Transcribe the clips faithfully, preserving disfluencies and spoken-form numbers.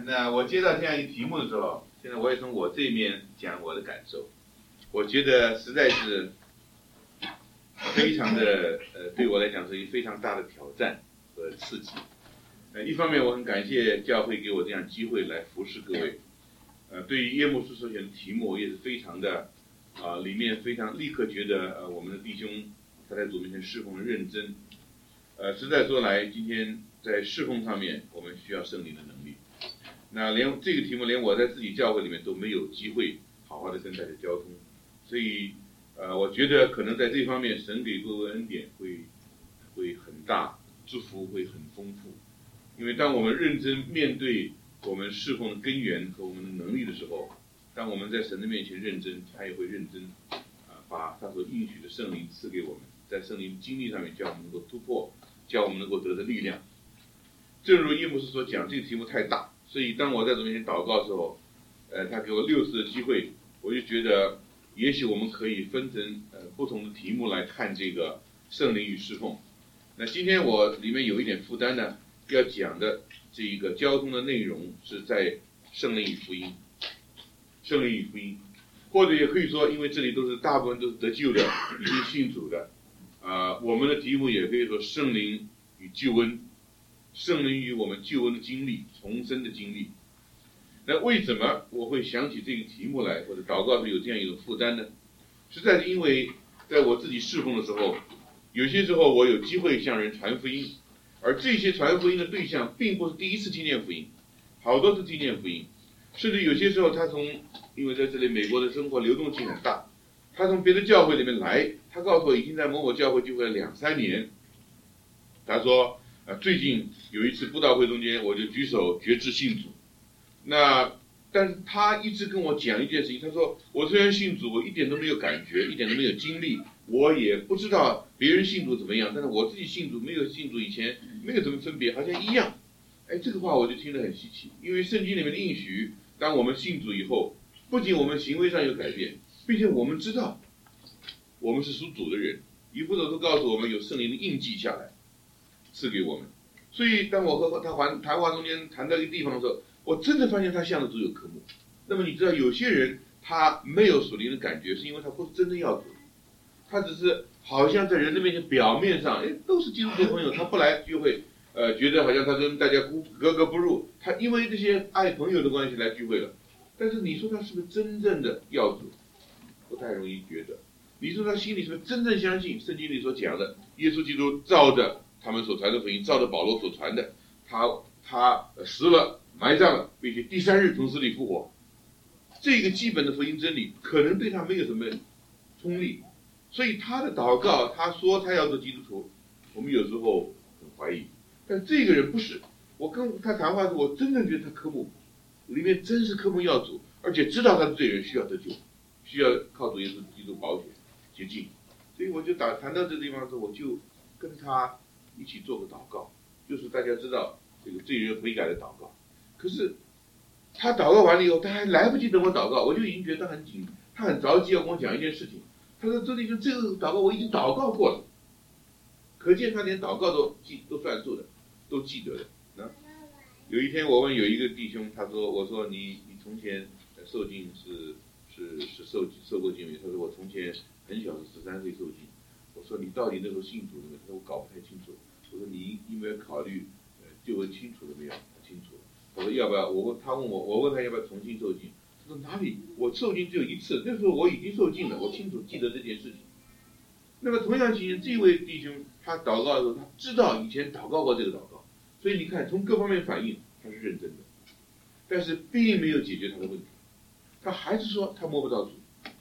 那我接到这样一个题目的时候，现在我也从我这面讲我的感受。我觉得实在是非常的呃，对我来讲是一个非常大的挑战和刺激。呃，一方面我很感谢教会给我这样机会来服侍各位。呃，对于叶牧师所选的题目，我也是非常的啊、呃，里面非常立刻觉得呃，我们的弟兄他在主面前侍奉的认真。呃，实在说来，今天在侍奉上面，我们需要圣灵的能力。那连这个题目，连我在自己教会里面都没有机会好好的跟大家交通，所以呃，我觉得可能在这方面，神给各位恩典会会很大，祝福会很丰富。因为当我们认真面对我们侍奉的根源和我们的能力的时候，当我们在神的面前认真，他也会认真啊、呃，把他所应许的圣灵赐给我们，在圣灵经历上面叫我们能够突破，叫我们能够得到力量。正如叶牧师所讲，这个题目太大，所以当我在主面前祷告的时候，呃，他给我六次的机会，我就觉得也许我们可以分成呃不同的题目来看这个圣灵与侍奉。那今天我里面有一点负担呢，要讲的这一个交通的内容是在圣灵与福音，圣灵与福音，或者也可以说，因为这里都是大部分都是得救的，已经信主的，啊、呃，我们的题目也可以说圣灵与救恩。圣灵与我们救恩的经历，重生的经历。那为什么我会想起这个题目来，或者祷告时有这样一种负担呢？实在是因为在我自己侍奉的时候，有些时候我有机会向人传福音，而这些传福音的对象并不是第一次听见福音，好多次听见福音，甚至有些时候他从，因为在这里美国的生活流动性很大，他从别的教会里面来，他告诉我已经在某某教会聚会了两三年，他说啊，最近有一次布道会中间，我就举手决志信主。那但是他一直跟我讲一件事情，他说我虽然信主，我一点都没有感觉，一点都没有经历，我也不知道别人信主怎么样，但是我自己信主没有信主以前没有什么分别，好像一样。哎，这个话我就听得很稀奇，因为圣经里面的应许，当我们信主以后，不仅我们行为上有改变，并且我们知道我们是属主的人，以弗所书告诉我们有圣灵的印记下来。赐给我们，所以当我和他谈谈话中间谈到一个地方的时候，我真的发现他向着主有科目。那么你知道，有些人他没有属灵的感觉，是因为他不是真正要主，他只是好像在人的面前表面上，哎，都是基督徒朋友，他不来聚会，呃，觉得好像他跟大家格格不入，他因为这些爱朋友的关系来聚会了。但是你说他是不是真正的要主，不太容易觉得。你说他心里是不是真正相信圣经里所讲的，耶稣基督照着他们所传的福音，照着保罗所传的，他他死了，埋葬了，并且第三日从死里复活。这个基本的福音真理，可能对他没有什么冲力，所以他的祷告，他说他要做基督徒，我们有时候很怀疑。但这个人不是，我跟他谈话时，我真正觉得他科目里面真是科目要主，而且知道他的罪人需要得救，需要靠主耶稣基督保险洁净。所以我就打谈到这个地方的时候，我就跟他一起做个祷告，就是大家知道这个罪人悔改的祷告。可是他祷告完了以后，他还来不及等我祷告，我就已经觉得他很紧，他很着急要跟我讲一件事情。他说：“周弟兄，这个祷告我已经祷告过了。”可见他连祷告都记都算数的，都记得的。啊，有一天我问有一个弟兄，他说：“我说你你从前受浸是是是受受过浸没？”他说：“我从前很小，是十三岁受浸。”我说：“你到底那时候信主了没有？”他说：“我搞不太清楚。”我说：“你有没有考虑呃救恩清楚了没有？”他清楚了。我说：“要不要？”我问他问我，我问他要不要重新受浸。他说：“哪里？我受浸只有一次，那时候我已经受浸了，我清楚记得这件事情。”那么同样情形，这位弟兄他祷告的时候，他知道以前祷告过这个祷告，所以你看从各方面反应他是认真的，但是并没有解决他的问题，他还是说他摸不到主。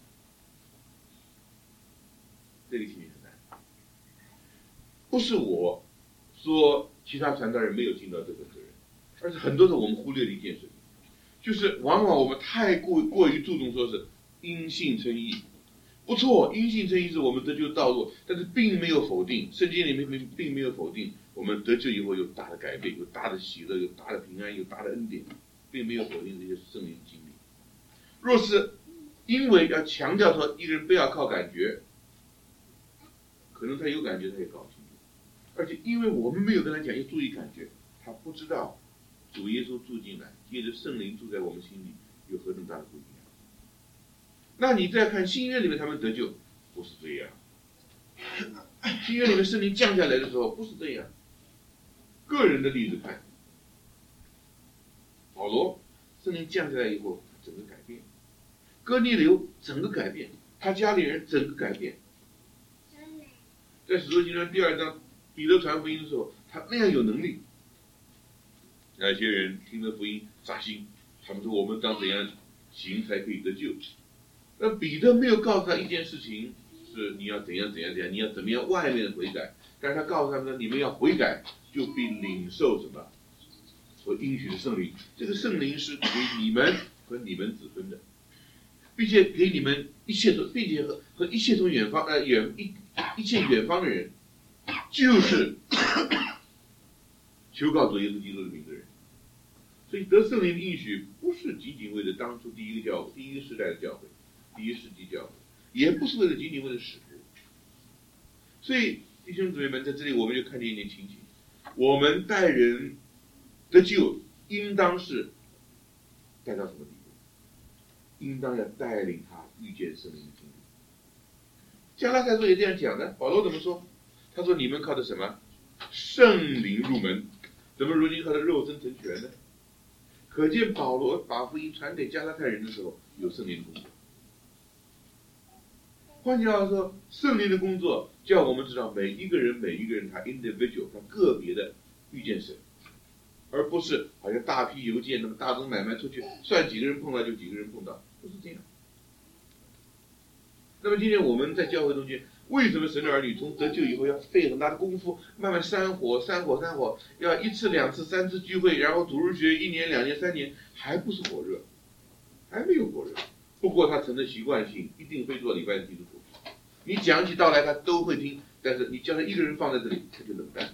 这个情形很难，不是我说其他传道人没有尽到这个责任，而是很多时候我们忽略了一件事情，就是往往我们太过过于注重说是因信称义。不错，因信称义是我们得救的道路，但是并没有否定，圣经里面并没有否定我们得救以后有大的改变，有大的喜乐，有大的平安，有大的恩典，并没有否定这些圣灵经历。若是因为要强调说一个人不要靠感觉，可能他有感觉他也搞不清楚，而且因为我们没有跟他讲要注意感觉，他不知道主耶稣住进来，接着圣灵住在我们心里，有何等大的不一样？那你再看新约里面他们得救，不是这样。新约里面圣灵降下来的时候，不是这样。个人的例子看，保罗圣灵降下来以后，整个改变；哥尼流整个改变，他家里人整个改变。在使徒行传第二章，彼得传福音的时候，他那样有能力。那些人听了福音扎心，他们说我们当怎样行才可以得救？那彼得没有告诉他一件事情，是你要怎样怎样怎样，你要怎么样外面的悔改，但是他告诉他们说，你们要悔改，就必领受什么？所应许的圣灵。这个圣灵是给你们和你们子孙的，并且给你们一切从，并且和和一切从远方呃远一一切远方的人，就是求告主耶稣基督的名的人。所以得圣灵的应许不是仅仅为了当初第一个教会、第一个时代的教会、第一世纪教会，也不是为了仅仅为了使徒。所以弟兄姊妹们，在这里我们就看见一点情形：我们带人得救，应当是带到什么地步？应当要带领他遇见圣灵的经历。加拉太书也这样讲的，保罗怎么说？他说：“你们靠的什么？圣灵入门，怎么如今靠着肉身成全呢？”可见保罗把福音传给加拉太人的时候，有圣灵的工作。换句话说，圣灵的工作叫我们知道每一个人每一个人他 individual 他个别的遇见神，而不是好像大批邮件那么大宗买卖出去，算几个人碰到就几个人碰到，不是这样。那么今天我们在教会中间，为什么神的儿女从得救以后要费很大的功夫，慢慢煽火、煽火、煽火，要一次、两次、三次聚会，然后主日学一年、两年、三年，还不是火热，还没有火热。不过他成了习惯性，一定会做礼拜的基督徒。你讲起道来他都会听，但是你叫他一个人放在这里，他就冷淡。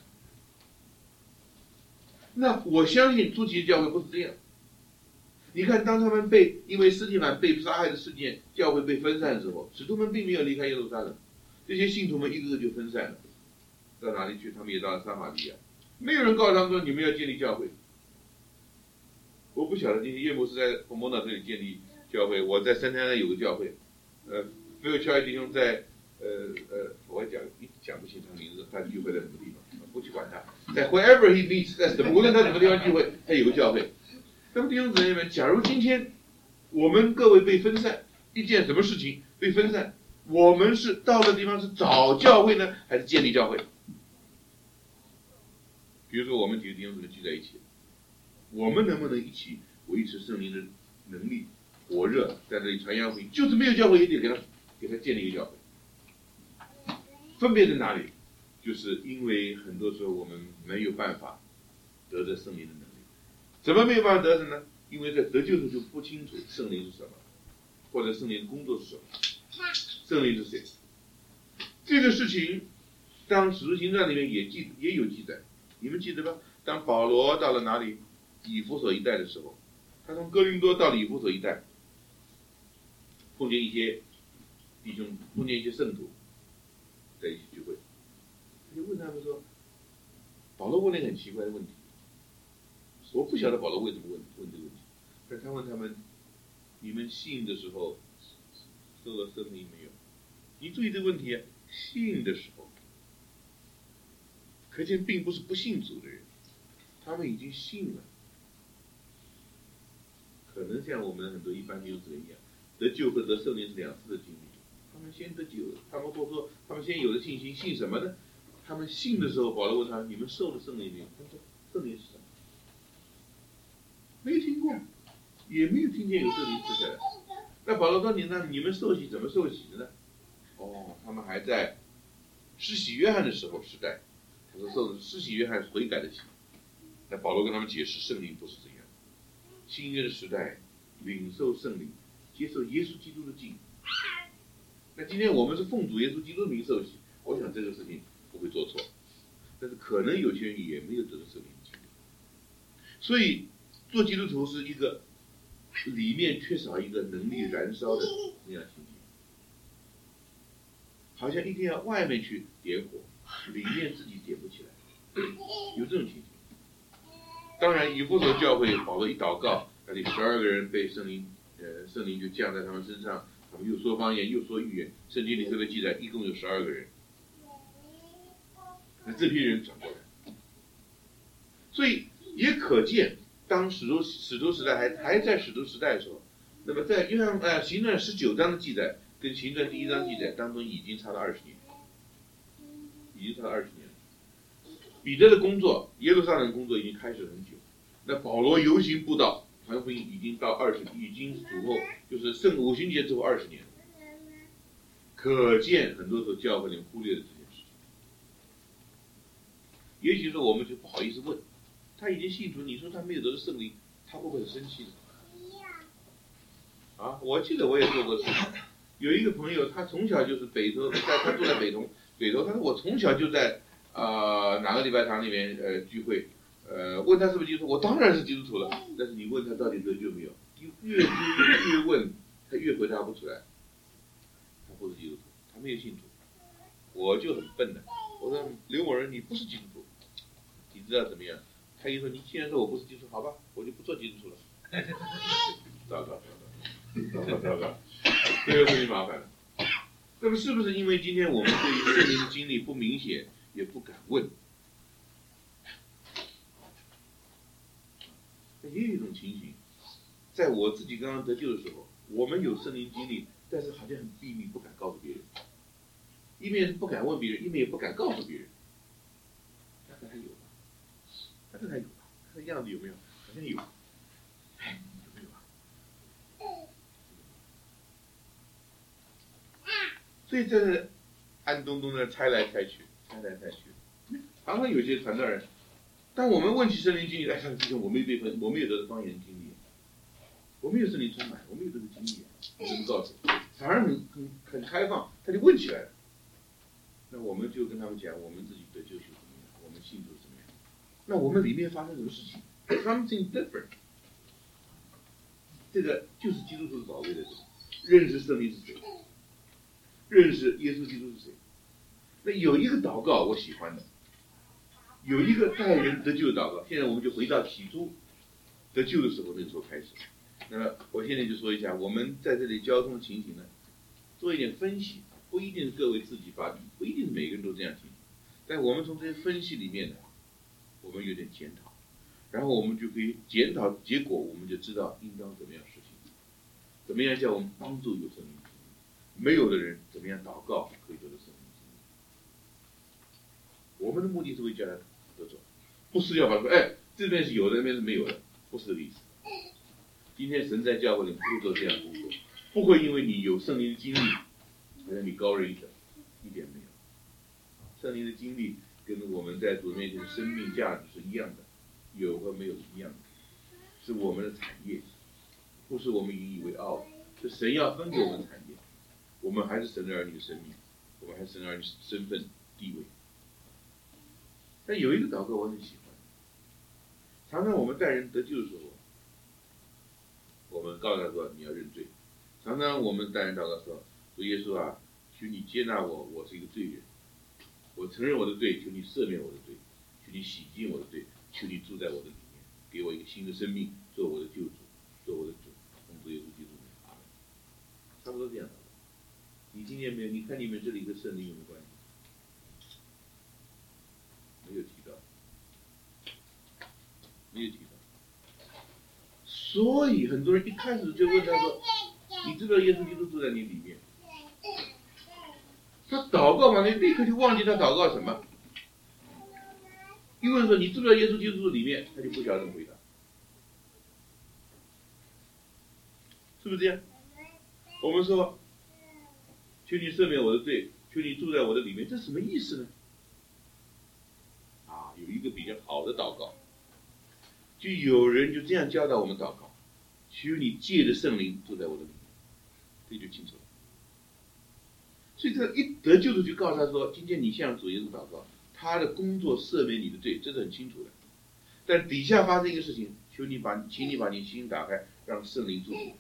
那我相信初期的教会不是这样。你看，当他们被因为斯提凡被杀害的事件，教会被分散的时候，使徒们并没有离开耶路撒冷，这些信徒们一个个就分散了，到哪里去？他们也到了撒玛利亚，没有人告诉他们说你们要建立教会。我不晓得今天叶牧师在红蒙岛这里建立教会，我在三滩呢有个教会，呃，没有乔伊弟兄在，呃呃，我讲一讲不清他名字，他聚会在什么地方，不去管他，在 wherever he meets， 在什么无论他什么地方聚会，他有个教会。那么弟兄姊妹们，假如今天我们各位被分散，一件什么事情被分散，我们是到的地方是找教会呢，还是建立教会？比如说我们几个弟兄姊妹聚在一起，我们能不能一起维持圣灵的能力火热，在这里传扬福音？就是没有教会也得给他给他建立一个教会。分别在哪里？就是因为很多时候我们没有办法得着圣灵的能力。怎么没有办法得着呢？因为在得救的时候就不清楚圣灵是什么，或者圣灵的工作是什么，圣灵是谁。这个事情，当使徒行传里面也记也有记载，你们记得吧？当保罗到了哪里，以弗所一带的时候，他从哥林多到了以弗所一带，碰见一些弟兄，碰见一些圣徒，在一起聚会，他就问他们说，保罗问了一个很奇怪的问题。我不晓得保罗为什么问问这个问题，但他问他们：你们信的时候受了圣灵没有？你注意这个问题啊，信的时候，可见并不是不信主的人，他们已经信了。可能像我们很多一般弟兄姊妹一样，得救和得圣灵是两次的经历。他们先得救了，他们或者说他们先有了信心，信什么呢？他们信的时候，保罗问他：你们受了圣灵没有？他说：圣灵是什么？没有听过，也没有听见有圣灵赐下来。那保罗说：“你那你们受洗怎么受洗的呢？”哦，他们还在施洗约翰的时候时代，他说受的施洗约翰悔改的洗。那保罗跟他们解释，圣灵不是这样。新约的时代，领受圣灵，接受耶稣基督的敬。那今天我们是奉主耶稣基督的名受洗，我想这个事情不会做错。但是可能有些人也没有得到圣灵的经历，所以。做基督徒是一个里面缺少一个能力燃烧的那样情形，好像一定要外面去点火，里面自己点不起来，有这种情形。 当然，以弗所教会保罗一祷告，那里十二个人被圣灵，呃，圣灵就降在他们身上，他们又说方言，又说预言。圣经里特别记载，一共有十二个人。那这批人转过来，所以也可见，当使徒使徒时代还还在使徒时代的时候，那么在约翰呃行传十九章的记载跟行传第一章记载当中已经差了二十年，已经差了二十年。彼得的工作，耶路撒冷工作已经开始很久。那保罗游行布道、传福音已经到二十，已经主后就是圣五旬节之后二十年。可见很多时候教会里忽略了这件事情。也许说我们就不好意思问，他已经信主，你说他没有得到圣灵，他会不会很生气呢？啊，我记得我也做过事，有一个朋友，他从小就是北投，在他住在北投，北投，他说我从小就在。啊、呃，哪个礼拜堂里面呃聚会，呃，问他是不是基督徒，我当然是基督徒了。但是你问他到底得救没有，越越越问，他越回答不出来。他不是基督徒，他没有信主。我就很笨的，我说刘某人你不是基督徒，你知道怎么样？他一说你既然说我不是基督徒，好吧，我就不做基督徒了。糟糕糟糕糟糕糟糕，这个会麻烦了。那么是不是因为今天我们对于圣灵的经历不明显？也不敢问。也有一种情形，在我自己刚刚得救的时候，我们有圣灵经历，但是好像很秘密，不敢告诉别人。一面是不敢问别人，一面也不敢告诉别人。大概还有吧，大概还有吧，看这样子有没有？好像有。哎，有没有啊？所以这是暗咚咚的猜来猜去。猜来猜去，常常有些传道人，当我们问起圣灵经历，哎，弟兄，我没有被分，我没有得到方言经历，我没有圣灵充满，我没有这个经历，我怎么告诉？反而很很很开放，他就问起来了。那我们就跟他们讲，我们自己得救是怎么样，我们信主怎么样。那我们里面发生什么事情 ？Something different。这个就是基督徒的宝贵的地方，认识圣灵是谁，认识耶稣基督是谁。那有一个祷告我喜欢的，有一个带人得救的祷告。现在我们就回到起初得救的时候，那个时候开始。那么我现在就说一下，我们在这里交通情形呢，做一点分析，不一定是各位自己发明，不一定是每个人都这样情形，但我们从这些分析里面呢，我们有点检讨，然后我们就可以检讨结果，我们就知道应当怎么样实行，怎么样叫我们帮助有圣灵经历，没有的人怎么样祷告可以得到圣灵。我们的目的是为叫他得走，不是要把说，哎，这边是有的，那边是没有的，不是这个意思。今天神在教会里不会做这样的工作，不会因为你有圣灵的经历，好像你高人一等，一点没有。圣灵的经历跟我们在主面前的生命价值是一样的，有和没有是一样的，是我们的产业，不是我们引以为傲的，是神要分给我们的产业。我们还是神的儿女的生命，我们还是神的儿女身份地位。但有一个祷告我很喜欢，常常我们带人得救的时候，我们告诉他说你要认罪。常常我们带人祷告说，主耶稣啊，求你接纳我，我是一个罪人，我承认我的罪，求你赦免我的罪，求你洗净我的罪，求你住在我的里面，给我一个新的生命，做我的救主，做我的主，奉主耶稣基督名，阿门。差不多这样祷告。你听见没有？你看你们这里跟圣灵有没有关系？没有提到，没有提到。所以很多人一开始就问他说：“你知道耶稣基督住在你里面？”他祷告完了，立刻就忘记他祷告什么。一问说：“你知不知道耶稣基督住里面？”他就不晓得怎么回答，是不是这样？我们说：“求你赦免我的罪，求你住在我的里面。”这什么意思呢？啊，有一个比较好的祷告，就有人就这样教导我们祷告：求你借着圣灵住在我的里面，这就清楚了。所以这一得救的就告诉他说：今天你向主耶稣祷告，他的工作赦免你的罪，这是很清楚的。但底下发生一个事情，求你把，请你把你心打开，让圣灵住你。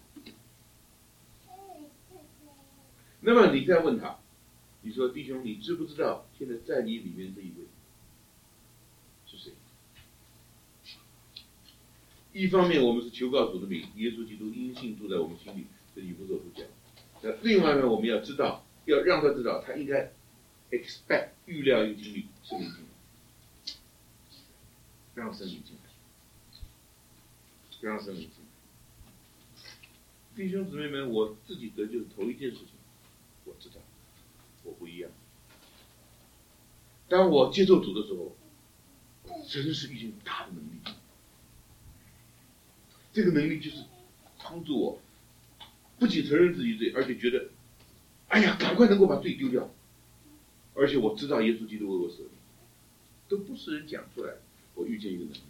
那么你再问他，你说弟兄，你知不知道现在在你里面这一位是谁？ 一方面我们是求告主的名，耶稣基督因信住在我们心里，这以弗所书讲。那另外呢，我们要知道，要让他知道，他应该 expect 预料一个经历圣灵进来，让圣灵进来，让圣灵进来。弟兄姊妹们，我自己得救的头一件事情，我知道我不一样。当我接受主的时候，真是遇见大的能力。这个能力就是帮助我，不仅承认自己罪，而且觉得，哎呀，赶快能够把罪丢掉。而且我知道耶稣基督为我舍命，都不是人讲出来，我遇见一个能力。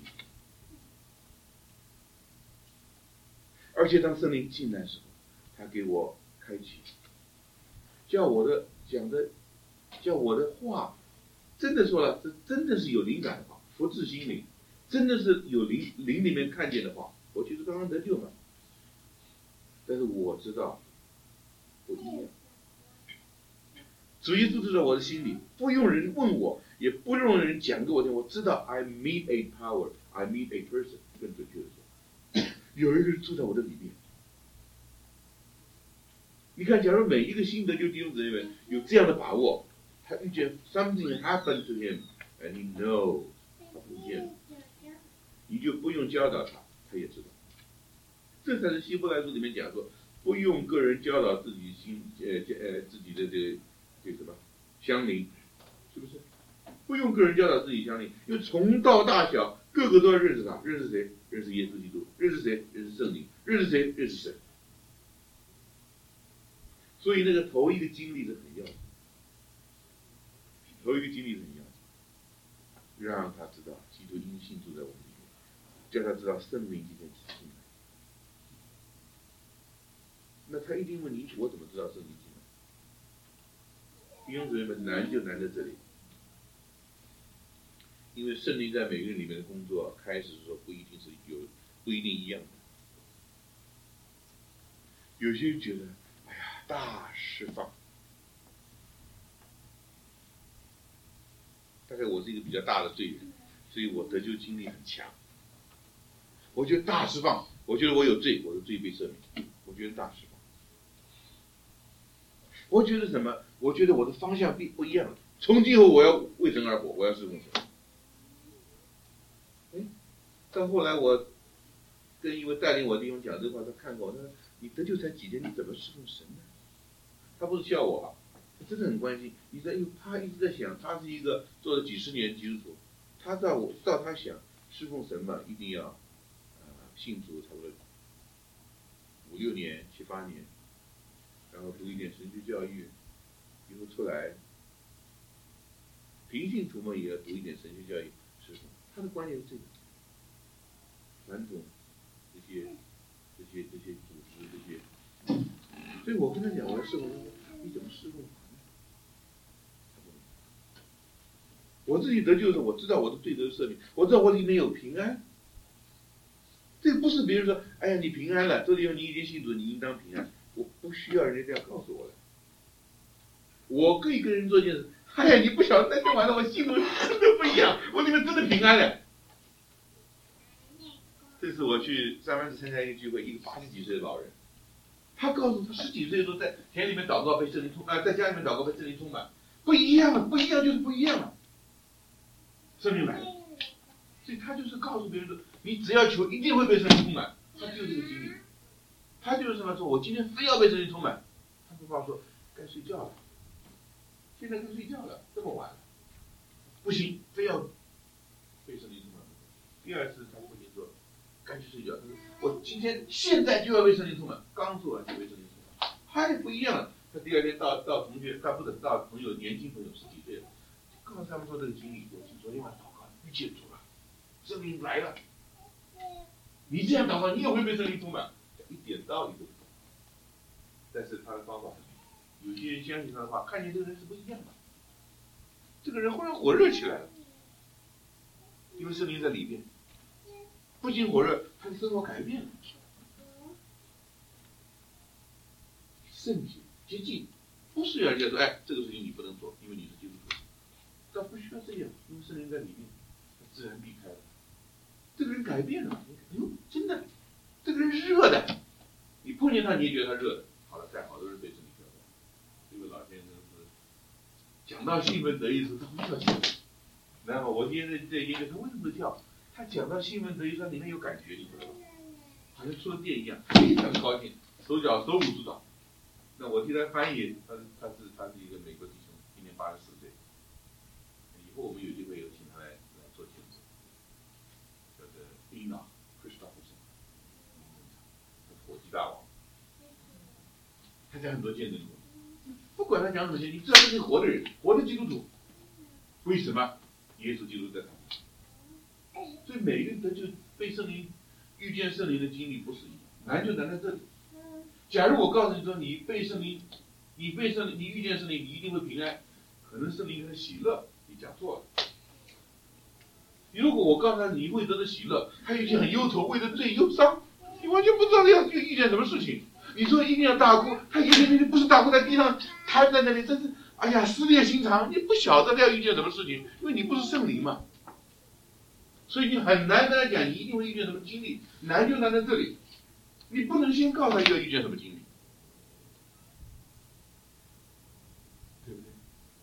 而且当圣灵进来的时候，他给我开启，叫我的讲的，叫我的话，真的说了，这真的是有灵感的话，福至心灵，真的是有灵灵里面看见的话。我就是刚刚得救嘛，但是我知道不一样。主耶稣知道我的心里，不用人问我，也不用人讲给我听，我知道 I meet a power, I meet a person。更准确的说，有一个人住在我的里面。你看，假如每一个新得救弟兄姊妹们有这样的把握，他遇见 something happened to him and he knows 他不见了，你就不用教导他。他也知道，这才是希伯来书里面讲说，不用个人教导自己心，呃呃自己的这个这个什么乡邻，是不是？不用个人教导自己乡邻，因为从到大小，个个都要认识他，认识谁？认识耶稣基督，认识谁？认识圣灵，认识谁？认识神。所以那个头一个经历是很要紧，头一个经历是很要紧，让他知道基督因信住在我们里面。叫他知道圣灵这件事情，那他一定问你：我怎么知道圣灵进来？弟兄姊妹们，难就难在这里，因为圣灵在每个人里面的工作，开始的时候不一定是有，不一定一样的。有些人觉得，哎呀，大释放。大概我是一个比较大的罪人，所以我得救经历很强。我觉得大释放，我觉得我有罪，我的罪被赦免，我觉得大释放。我觉得什么？我觉得我的方向不不一样了。从今后我要为神而活，我要侍奉神。哎，到后来我跟一位带领我的弟兄讲这话，他看过，他说：“你得救才几天，你怎么侍奉神呢？”他不是笑我啊，他真的很关心。你在，因为他一直在想，他是一个做了几十年基督徒，他照我照他想，侍奉神嘛，一定要。信主差不多五六年、七八年，然后读一点神学教育，以后出来，平信徒嘛也要读一点神学教育，是什么？他的观念是这个，传统这些、这些、这些组织这些，所以我跟他讲，我要侍奉，你怎么侍奉法呢？我自己得救的时候，我知道我的罪得赦免，我知道我里面有平安。这个不是别人说，哎呀，你平安了，这地方你已经信主，你应当平安。我不需要人家这样告诉我的。我可以跟人做一件事，哎呀，你不晓得那天晚上我心中真的不一样，我里面真的平安了。这次我去三藩市参加一个聚会，一个八十几岁的老人，他告诉他十几岁的时候在田里面祷告被圣灵充，啊、呃，在家里面祷告被圣灵充满，不一样了，不一样就是不一样了。圣灵来了，所以他就是告诉别人说。你只要求，一定会被圣灵充满。他就这个经历，他就是这么说。我今天非要被圣灵充满。他不怕说该睡觉了，现在该睡觉了，这么晚了，不行，非要被圣灵充满。第二次他父亲说该去睡觉，他说我今天现在就要被圣灵充满，刚做完就被圣灵充满，他也不一样了。他第二天到到同学，他不等到朋友，年轻朋友十几岁了，告诉他们说这个经历，我昨天晚上祷告遇见主了，圣灵来了。你这样祷告，你也会被圣灵充满，一点道理都不懂。但是他的方法，有些人相信他的话，看见这个人是不一样的。这个人忽然火热起来了，因为圣灵在里面，不仅火热，他的生活改变了。圣洁、洁净，不是人家说，哎，这个事情你不能做，因为你是基督徒。但不需要这样，因为圣灵在里面，他自然避开了。 这个人改变了，哎呦，真的，这个人是热的，你碰见他你也觉得他热的。好了，在好多人被圣灵挑战，这位老先生是讲到兴奋得意时，他会跳起来。然后我今天在在研究他为什么会跳，他讲到兴奋得意时，他里面有感觉，你知道吗？好像触了电一样，非常高兴，手脚手舞足蹈。那我替他翻译，他是他是他是一个美国弟兄，今年八十四岁。以后我们有机会有请他来来做节目，叫做 Enoch Christopherson， 火鸡大王。他讲很多见证故事，不管他讲什么见证，你知道这是活的人，活的基督徒。为什么？耶稣基督在他们。所以每个人得救被圣灵遇见圣灵的经历不是一样，难就难在这里。假如我告诉你说你被圣灵，你被圣灵，你遇见圣灵，你一定会平安，可能圣灵给他喜乐，你讲错了。如果我告诉他你会得的喜乐，他有些很忧愁，为了罪忧伤，你完全不知道要遇见什么事情。你说一定要大哭，他一天天不是大哭，在地上瘫在那里，真是哎呀撕裂心肠。你不晓得他要遇见什么事情，因为你不是圣灵嘛，所以你很难跟他讲你一定会遇见什么经历，难就难在这里。你不能先告诉他要遇见什么经历，对不对？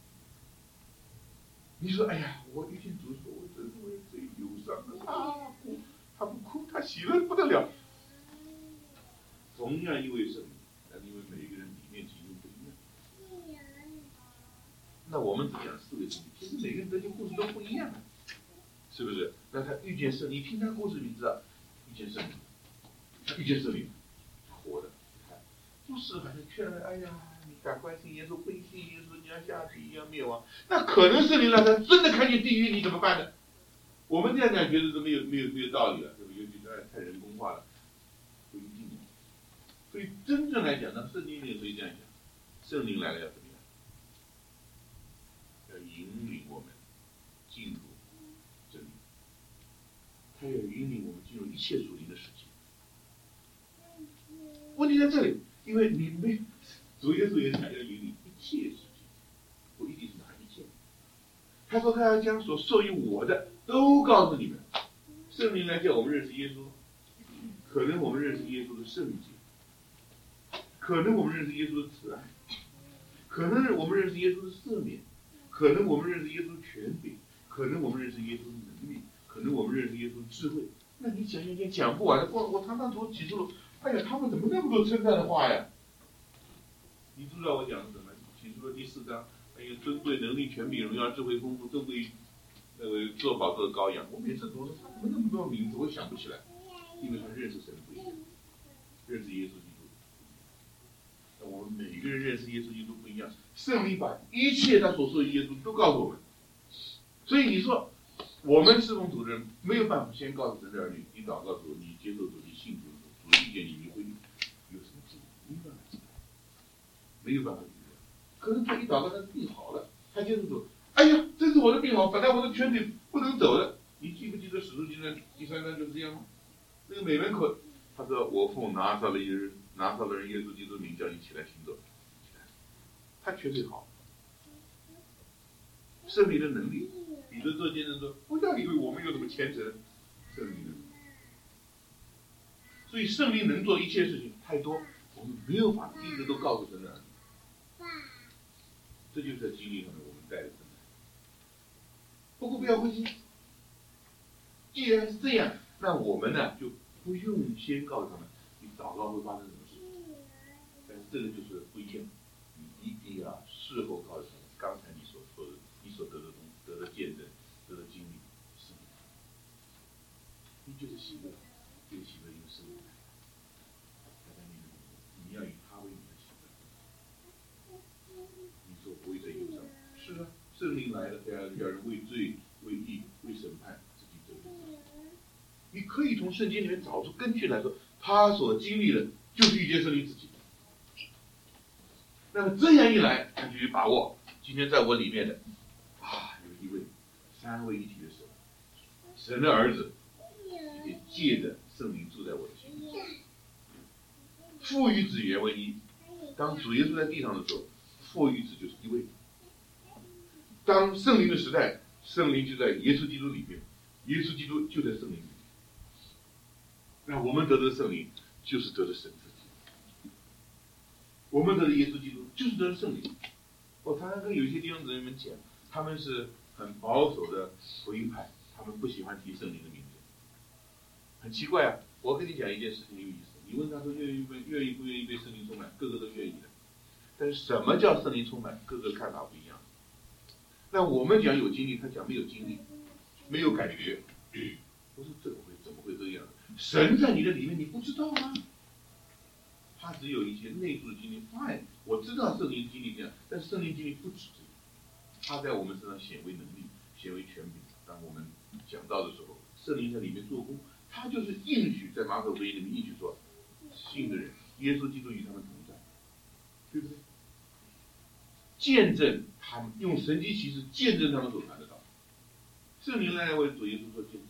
你说哎呀，我遇见主说，我真是为罪忧伤的，他哭，他不哭，他喜乐不得了。同样一位圣灵，但因为每一个人里面经历不一样，那我们只讲四个经历，其实每个人得救故事都不一样，是不是？那他遇见圣灵，你听他故事，你知道遇见圣灵，他遇见圣灵，活的，不是好像劝了，哎呀，你赶快信耶稣，不信耶稣你要下地狱要灭亡，那可能圣灵让他真的看见地狱，你怎么办呢？我们这样讲觉得是没有没有没有道理了，对不对？尤其是太人工化了，不一定。所以真正来讲呢，圣经里可以这样讲，圣灵来了要怎么样？要引领我们进入真理，他要引领我们进入一切属灵的世界。问题在这里，因为你没主耶稣也讲要引领一切世界，不一定是哪一切。他说他要将所授予我的都告诉你们。圣灵来叫我们认识耶稣，可能我们认识耶稣的圣洁。可能我们认识耶稣的慈爱，可能我们认识耶稣的赦免，可能我们认识耶稣的权柄，可能我们认识耶稣的能力，可能我们认识耶稣的智慧。那你讲一讲讲不完的，我我常常读启示录，哎呀，他们怎么那么多称赞的话呀？你知道我讲的什么？启示录第四章，哎呀，尊贵、能力、权柄、荣耀、智慧、丰富，都归那个做宝座的羔羊。我每次读说他怎么那么多名字，我想不起来，因为他认识神不一样，认识耶稣基督。我们每个人认识耶稣基督不一样，圣灵把一切他所说的耶稣都告诉我们。所以你说我们侍奉主的人没有办法先告诉神的儿女，你祷告主，你接受主，你信主，主遇见你，你会有什么经历？没有办法知道，没有办法预料。可能他一祷告，他的病好了，他接受主，哎呀，这是我的病好，本来我的权柄不能走的。你记不记得使徒行传第三章就是这样吗？那个美门口，他说我奉拿撒勒人。拿撒勒人耶稣基督名叫你起来行走，他确实好。圣灵的能力，彼得做见证说：“不要以为我们有什么虔诚，圣灵的能力。”所以圣灵能做一切事情太多，我们没有把一个都告诉神的儿女。这就是在经历上面我们带的困难。不过不要灰心，既然是这样，那我们呢就不用先告诉他们，你祷告会发生什么事。但是这个就是不一样，你一定要事后告诉他们，刚才你所说的，你所得的东西，得的见证，得的经历是什么？你就是喜乐，这个喜乐因圣灵来的，他在你里面，你要以他为你的喜乐。你说不会再忧伤，是啊，圣灵来了，要要人为罪、为义、为审判自己责任。你可以从圣经里面找出根据来说，他所经历的就是遇见圣灵自己。那么这样一来，他就有把握。今天在我里面的啊，有一位三位一体的神，神的儿子，也借着圣灵住在我的心里。父与子原为一。当主耶稣在地上的时候，父与子就是一位。当圣灵的时代，圣灵就在耶稣基督里面，耶稣基督就在圣灵里面。 那我们得的圣灵就是得的神自己，我们得的耶稣基督就是得的圣灵。我常常跟有一些弟兄姊妹们讲，他们是很保守的福音派，他们不喜欢提圣灵的名字，很奇怪啊。我跟你讲一件事情有意思，你问他说愿意不愿意不愿意被圣灵充满，个个都愿意的。但是什么叫圣灵充满，个个看法不一样。那我们讲有经历，他讲没有经历，没有感觉。我说怎么会怎么会这样？神在你的里面，你不知道吗？他只有一些内部的经历。fine， 我知道圣灵经历这样，但是圣灵经历不止这样，他在我们身上显为能力，显为权柄。当我们讲到的时候，圣灵在里面做工，他就是应许在马可福音里面应许说，信的人，耶稣基督与他们同在，对不对？见证他们，用神迹奇事见证他们所传的道。圣灵来为主耶稣做见证。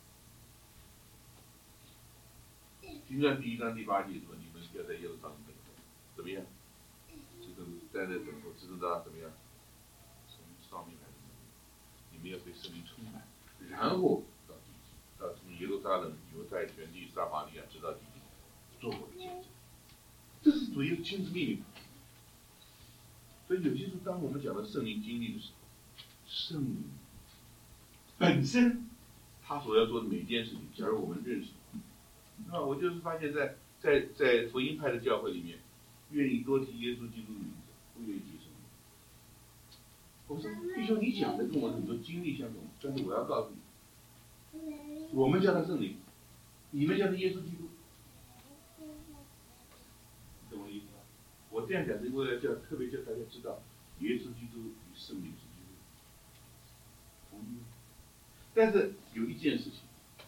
经传第一章第八节说：“你们要在耶路撒冷等候，怎么样？这个在那等候，知道怎么样？从上面来的，你们要被圣灵充满，然后到地极，到从耶路撒冷、犹太全地、撒玛利亚直到地极，做我的见证。”这是主耶稣亲自命令的。所以有些时候，当我们讲到圣灵经历的时候，圣灵本身他所要做的每一件事情，假如我们认识，那我就是发现在在在福音派的教会里面，愿意多提耶稣基督的名字，不愿意提圣灵。我说弟兄，你讲的跟我很多经历相同，但是我要告诉你，我们叫他圣灵，你们叫他耶稣基督，懂我意思吧？我这样讲是为了叫特别叫大家知道，耶稣基督与圣灵是基督同一。但是有一件事情，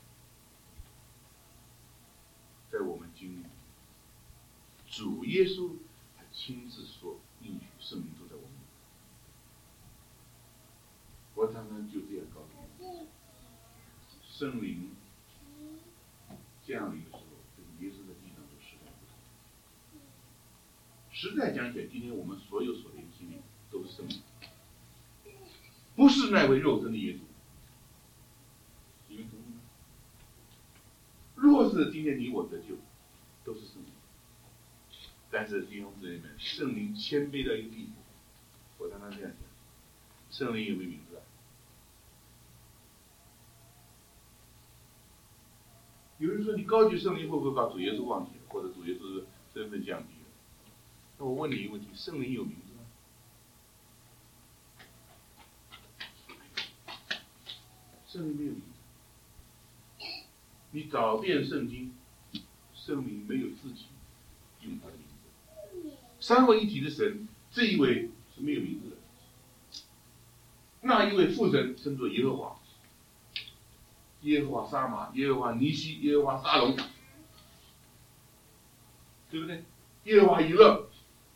在我们经历，主耶稣他亲自说应许圣灵住在我们里。我常常就这样告诉你，圣灵降临的时候，跟耶稣在地上做时代不同。实在讲起来，今天我们所有所连经历都是圣灵，不是那位肉身的耶稣。你们同意吗？若是今天你我得救，都是圣灵。但是弟兄姊妹们，圣灵谦卑到一个地步，我常常这样讲，圣灵有没有名字啊？有人说你高举圣灵会不会把主耶稣忘记了，或者主耶稣的身份降低了？那我问你一个问题：圣灵有名字吗？圣灵没有名字。你找遍圣经，圣灵没有自己用他的名字。三位一体的神，这一位是没有名字的。那一位父神称作耶和华，耶和华沙玛，耶和华尼西，耶和华沙龙，对不对？耶和华以勒，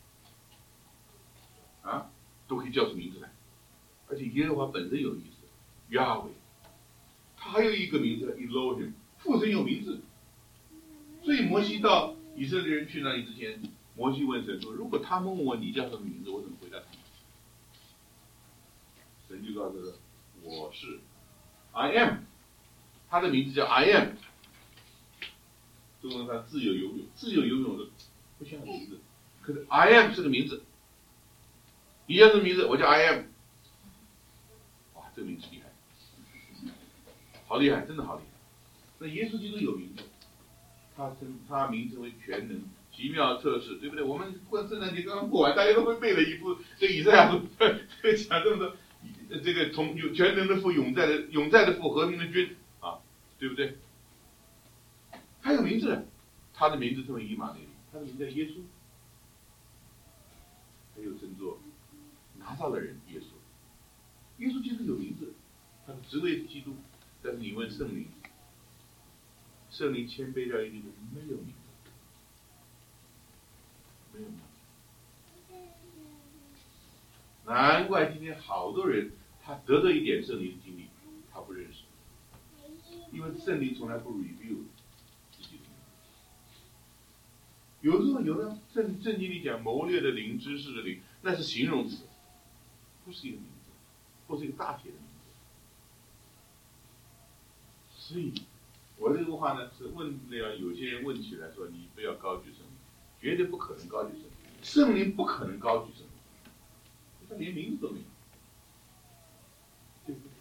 啊，都可以叫出名字来。而且耶和华本身有意思，亚伟，他还有一个名字 Elohim， 父神有名字。所以摩西到以色列人去那里之前，摩西问神说：“如果他们问我你叫什么名字，我怎么回答他们？”神就告诉他：“我是 I am。”他的名字叫 I am。中文上自由游泳，自由游泳的不像名字，可是 I am 是个名字。你叫什么名字？我叫 I am。哇，这个名字厉害，好厉害，真的好厉害。那耶稣基督有名字，他称他名称为全能、奇妙测试，对不对？我们过圣诞节刚刚过完，大家都会背了一部这个以赛亚书，讲这么多，这个从有全能的父、永在的永在的父、和平的君啊，对不对？他有名字，他的名字称为以马内利，他的名字叫耶稣，他又称作拿撒勒人耶稣。耶稣基督有名字，他的职位是基督，但是你问圣灵，圣灵谦卑到一定程度，没有名字，没有名字。难怪今天好多人他得到一点圣灵的经历，他不认识，因为圣灵从来不 review 自己的名字。有时候有的圣圣经里讲谋略的灵、知识的灵，那是形容词，不是一个名字，或是一个大写的名字。所以我这个话呢是问那样有些人问起来说，你不要高举圣灵，绝对不可能高举圣灵，圣灵不可能高举圣灵，他连名字都没有，对不对？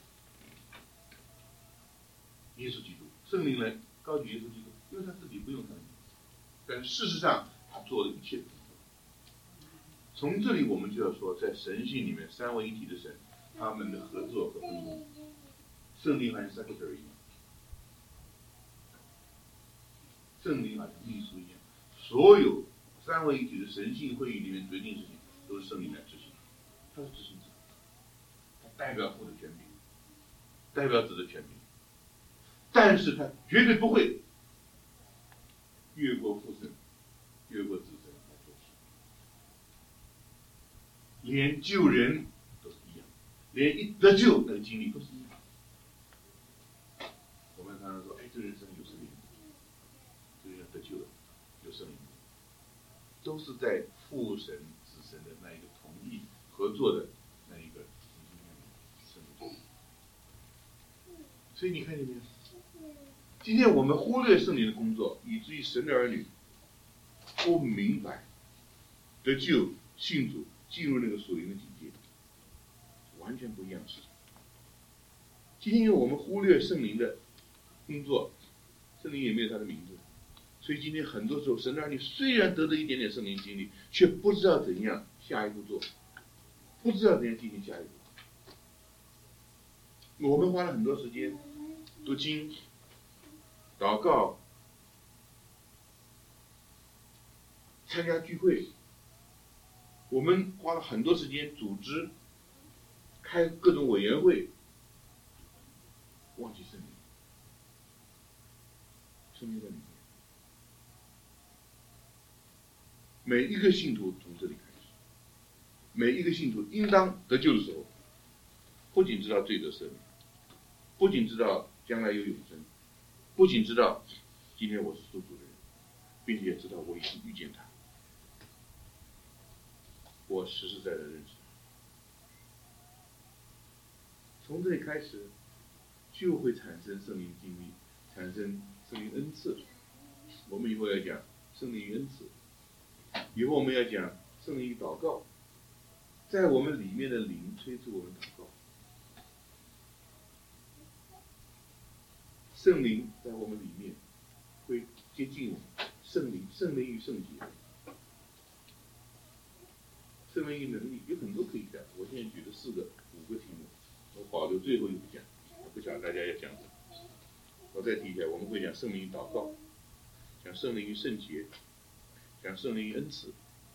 耶稣基督，圣灵来高举耶稣基督，因为他自己不用他的名字，但事实上他做了一切的工作。从这里我们就要说，在神性里面三位一体的神，他们的合作和分工，圣灵好像 secretary 一样，圣灵好像秘书一样，所有三位一体的神性会议里面决定事情都是圣灵来执行，他是执行者，他代表父的权柄，代表子的权柄，但是他绝对不会越过父神，越过子神来做事，连救人都是一样，连一得救那个经历都是一样。我们常常说，哎，这人生有圣灵，这人得救了，有圣灵，都是在父神、子神的那一个同意合作的那一个圣灵。所以你看见没有？今天我们忽略圣灵的工作，以至于神的儿女不明白得救、信主、进入那个属灵的境界，完全不一样的事情。今天因为我们忽略圣灵的工作，圣灵也没有他的名字，所以今天很多时候神的儿女虽然得了一点点圣灵经历，却不知道怎样下一步做，不知道怎样进行下一步。我们花了很多时间读经、祷告、参加聚会，我们花了很多时间组织、开各种委员会，忘记圣灵，圣灵在里面。每一个信徒从这里开始，每一个信徒应当得救的时候，不仅知道罪得赦免，不仅知道将来有永生，不仅知道今天我是属主的人，并且也知道我已经遇见他，我实实在在认识他。从这里开始，就会产生圣灵经历，产生圣灵恩赐。我们以后要讲圣灵恩赐，以后我们要讲圣灵祷告，在我们里面的灵催促我们祷告。圣灵在我们里面会接近我们，圣灵、圣灵与圣洁、圣灵与能力，有很多可以讲。我现在举了四个、五个题目，我保留最后一个讲，不晓得大家要讲什么。我再提一下，我们会讲圣灵与祷告，讲圣灵与圣洁，讲圣灵与恩赐。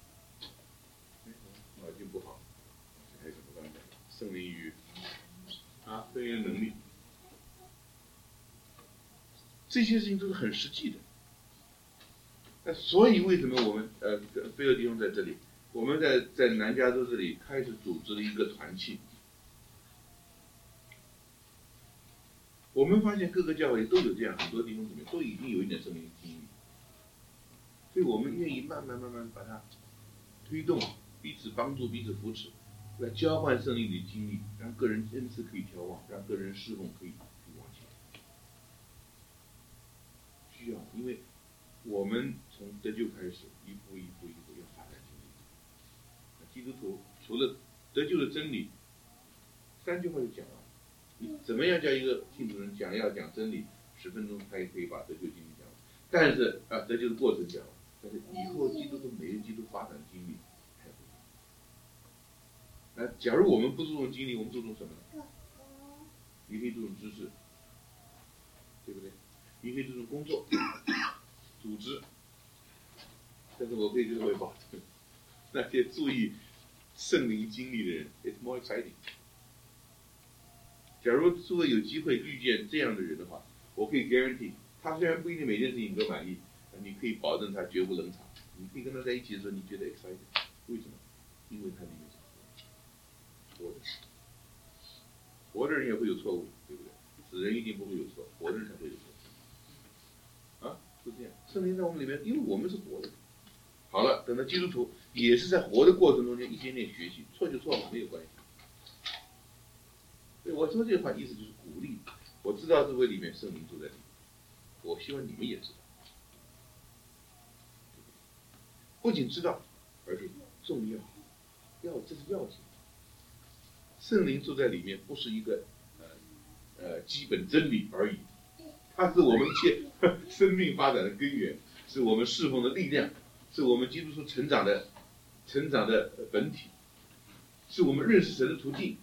脑筋不好，还有什么刚才讲？圣灵与啊，圣灵的能力。这些事情都是很实际的，那所以为什么我们呃菲勒弟兄在这里，我们在在南加州这里开始组织了一个团契，我们发现各个教会都有这样，很多弟兄姊妹都已经有一点圣灵经历，所以我们愿意慢慢慢慢把它推动，彼此帮助，彼此扶持，来交换圣灵的经历，让个人恩赐可以调旺，让个人侍奉可以。需要，因为我们从得救开始，一步一步一步要发展经历。基督徒除了得救的真理，三句话就讲完。你怎么样叫一个信徒人讲要讲真理，十分钟他也可以把得救经历讲完。但是啊，得救的过程讲完，但是以后基督徒每个基督发展的经历还不一样。那假如我们不注重经历，我们注重什么呢？你可以注重知识，对不对？你可以注重工作、组织，但是我可以跟各位保证，那些注意圣灵经历的人 ，it's more exciting。假如诸位有机会遇见这样的人的话，我可以 guarantee， 他虽然不一定每件事情你都满意，你可以保证他绝不冷场。你可以跟他在一起的时候，你觉得 exciting， 为什么？因为他里面是活的，活的人也会有错误，对不对？死人一定不会有错，活的人才会有错。啊，是这样。圣灵在我们里面，因为我们是活的。好了，等到基督徒也是在活的过程中间一点点学习，错就错嘛，没有关系。所以我说这句话意思就是鼓励。我知道这位里面圣灵住在里面， 我希望你们也知道，不仅知道，而且重要，要这是要紧。圣灵住在里面，不是一个呃呃基本真理而已，它是我们一切生命发展的根源，是我们侍奉的力量，是我们基督徒成长的成长的本体，是我们认识神的途径，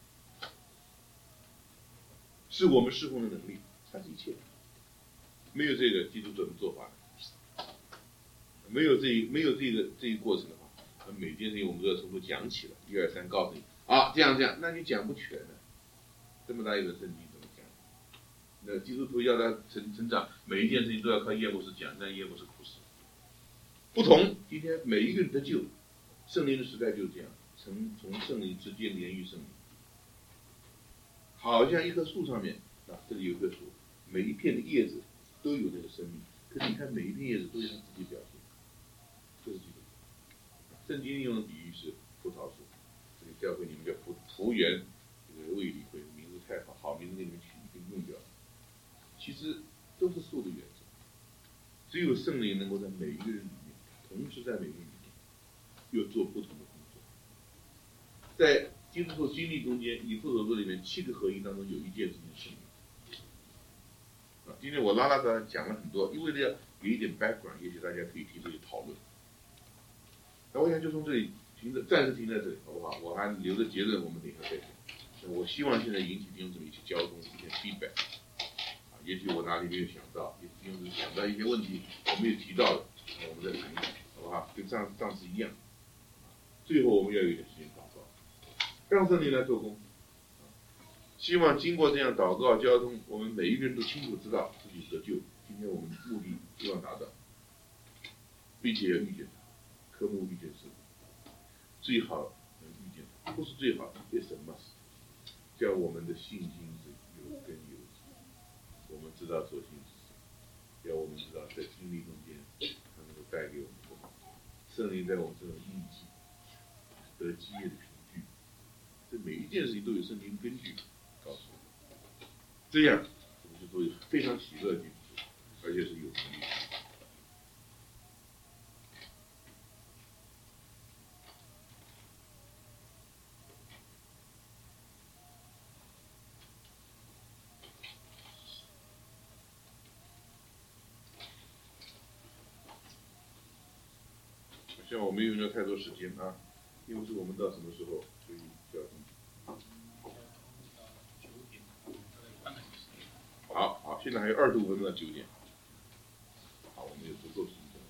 是我们侍奉的能力，它是一切。没有这个基督徒怎么做法呢？没有这一没有这个这一过程的话，每件事情我们都要从头讲起了，一二三，告诉你啊，这样这样，那你讲不全的。这么大一本圣经怎么讲？那基督徒要他成成长，每一件事情都要靠耶牧师讲，那耶牧师苦死。不同，今天每一个人得救，圣灵的时代就是这样，从从圣灵直接连于圣灵，好像一棵树上面啊，这里有一棵树，每一片的叶子都有那个生命，可是你看每一片叶子都有它自己表现，这是基督徒。圣经用的比喻是葡萄树，这个教会你们叫葡葡园，这个卫理会名字太好，好名字给你们取一个用掉。其实都是树的原则，只有圣灵能够在每一个人里面，同时在每个人里面，又做不同的工作。在基督徒经历中间，以弗所书里面七个合一当中有一件事情是圣灵。啊，今天我拉拉杂杂讲了很多，因为了要给一点 background， 也许大家可以提出去讨论。那我想就从这里停的，暂时停在这里，好不好？我还留着结论，我们等一下再讲。那我希望现在引起弟兄姊妹一起交通，一些 feedback。啊，也许我哪里没有想到，也许弟兄姊妹想到一些问题我没有提到的，我们再谈一谈，好不好？跟上上次一样。最后我们要有一点时间祷告，让圣灵来做工。希望经过这样祷告交通，我们每一个人都清楚知道自己得救。今天我们目的希望达到，并且要遇见他，科目遇见神，最好能遇见他，不是最好，也是 must。叫我们的信心是有根有基，我们知道所信是谁，要我们知道在经历中间，他能够带给我们什么。圣灵在我们这种印记，得基业的凭据，这每一件事情都有圣经根据。告诉我们，这样我们就都有非常喜乐的基督徒，而且是有能力。希望我没有用到太多时间啊，因为是我们到什么时候可以交通。好好，现在还有二十五分钟到九点，好，我们有足够时间。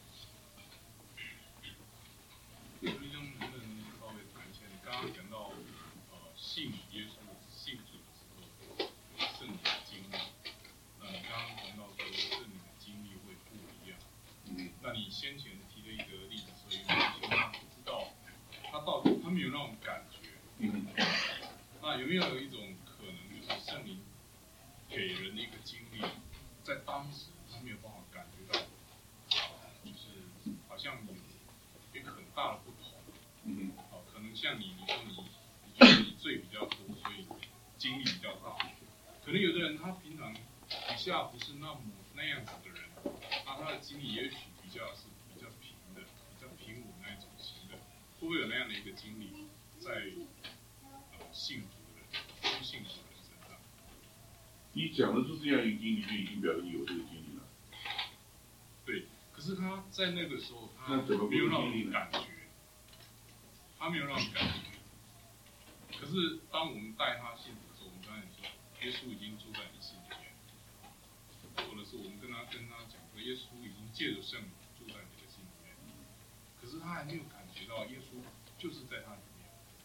刘医生能不能稍微谈一下？你刚刚讲到，呃，信耶稣、信主的时候，有圣灵的经历。那你刚刚谈到说，圣灵的经历会不一样。嗯。那你先前提的一个例子，所以有些人不知道，他到底他没有那种感觉。嗯。那有没有一种可能，就是圣灵给人的一个经历，在当时他没有办法感觉到，就是好像有一个很大的不同。嗯。好，可能像你，你说你，你觉得你罪比较多，所以经历比较大。可能有的人他平常底下不是那么那样子的人，那他的经历也许比较是比较平的，比较平稳那一种型的，会不会有那样的一个经历在呃信主的人、不信主的人身上？ 你讲的是这样一个经历，就已经表示有这个经历了。 对，可是他在那个时候，他没有让你感觉，他没有让你感觉。可是当我们带他信主的时候，我们刚才说，耶稣已经住在你心里面，或者是我们跟他跟他讲说，耶稣已经借着圣灵住在你的心里面，可是他还没有感觉到耶稣就是在他里面。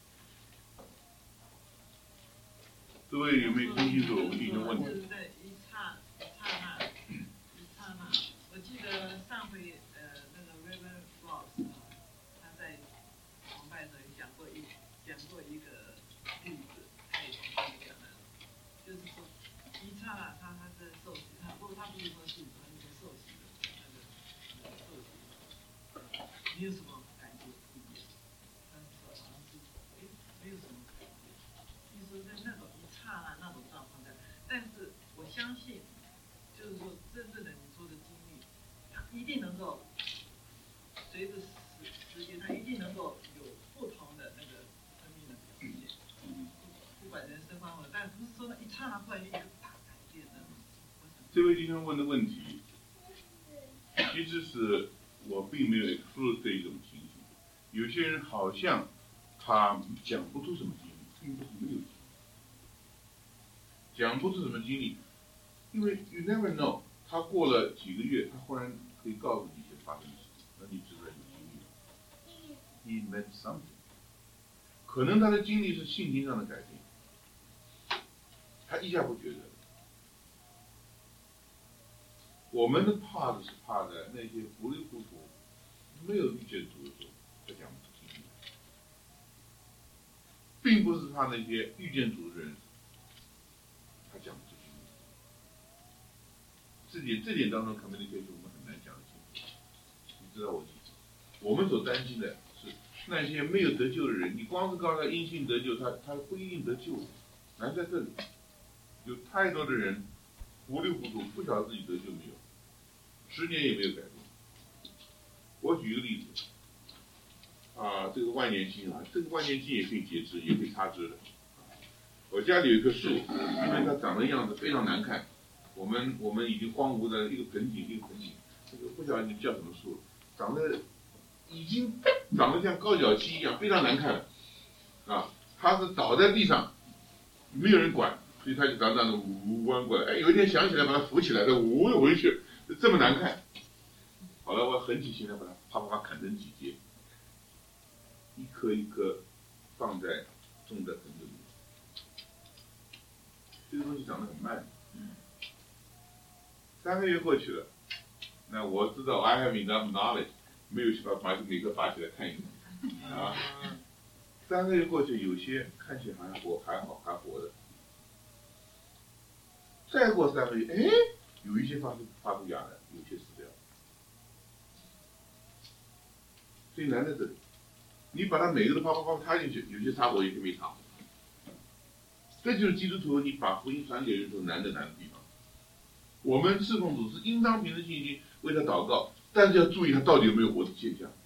各位有没有听清楚我们弟兄问题？ 对，一刹一刹那，一刹那。我记得上回呃那个 Reverend Ross 他在崇拜的时候讲过一讲过一个例子，他也讲的，就是说一刹那他他在受洗，他不过他不是说信主，他是说受洗的那个那个受洗，你有什么感觉？他说好像是哎没有什么感觉，就是在那种一刹那那种状况下，但是我相信，就是说真正的。 随着时时间，它一定能够有不同的那个生命的表现。不管人生方面，但不是说一刹那突然一个大改变的。 这位弟兄问的问题，其实是我并没有 exclude 这一种情形。有些人好像他讲不出什么经历，并不是没有经历，讲不出什么经历，因为 you never know， 他过了几个月，他忽然可以告诉你一些发生的事情，那你知道有经历了。He meant something， 可能他的经历是性情上的改变，他一下不觉得。我们的怕的是怕在那些糊里糊涂、没有遇见主的时候，他讲不出经历，并不是怕那些遇见主的人，他讲不出经历。这点这点当中 communication 我们很难讲得清楚，你知道我意思？我们所担心的是那些没有得救的人，你光是告诉他因信得救，他他不一定得救，难在这里。有太多的人糊里糊涂，不晓得自己得救没有，十年也没有改变。我举一个例子，啊，这个万年青啊，这个万年青也可以截枝，也可以插枝的。我家里有一棵树，因为它长的样子非常难看，我们我们已经荒芜的一个盆景，一个盆景，这个不晓得你叫什么树，长得已经长得像高脚鸡一样，非常难看了。啊，它是倒在地上，没有人管。所以他就长长的呜弯过来，哎，有一天想起来把它扶起来，它呜又回去，这么难看。好了，我狠起心来把它啪啪啪砍成几节，一颗一颗放在种在盆子里。这个东西长得很慢，三个月过去了，那我知道 I have enough knowledge， 没有去把把每个拔起来看一看啊。三个月过去，有些看起来好像活还好，还活的。再过三个月，哎，有一些发出发出芽来，有些死掉。最难在这里，你把它每个都啪啪啪插进去，有些插活，有些没插活。这就是基督徒你把福音传给人时候难的难的地方。我们侍奉主是应当凭着信心为他祷告，但是要注意他到底有没有活的现象，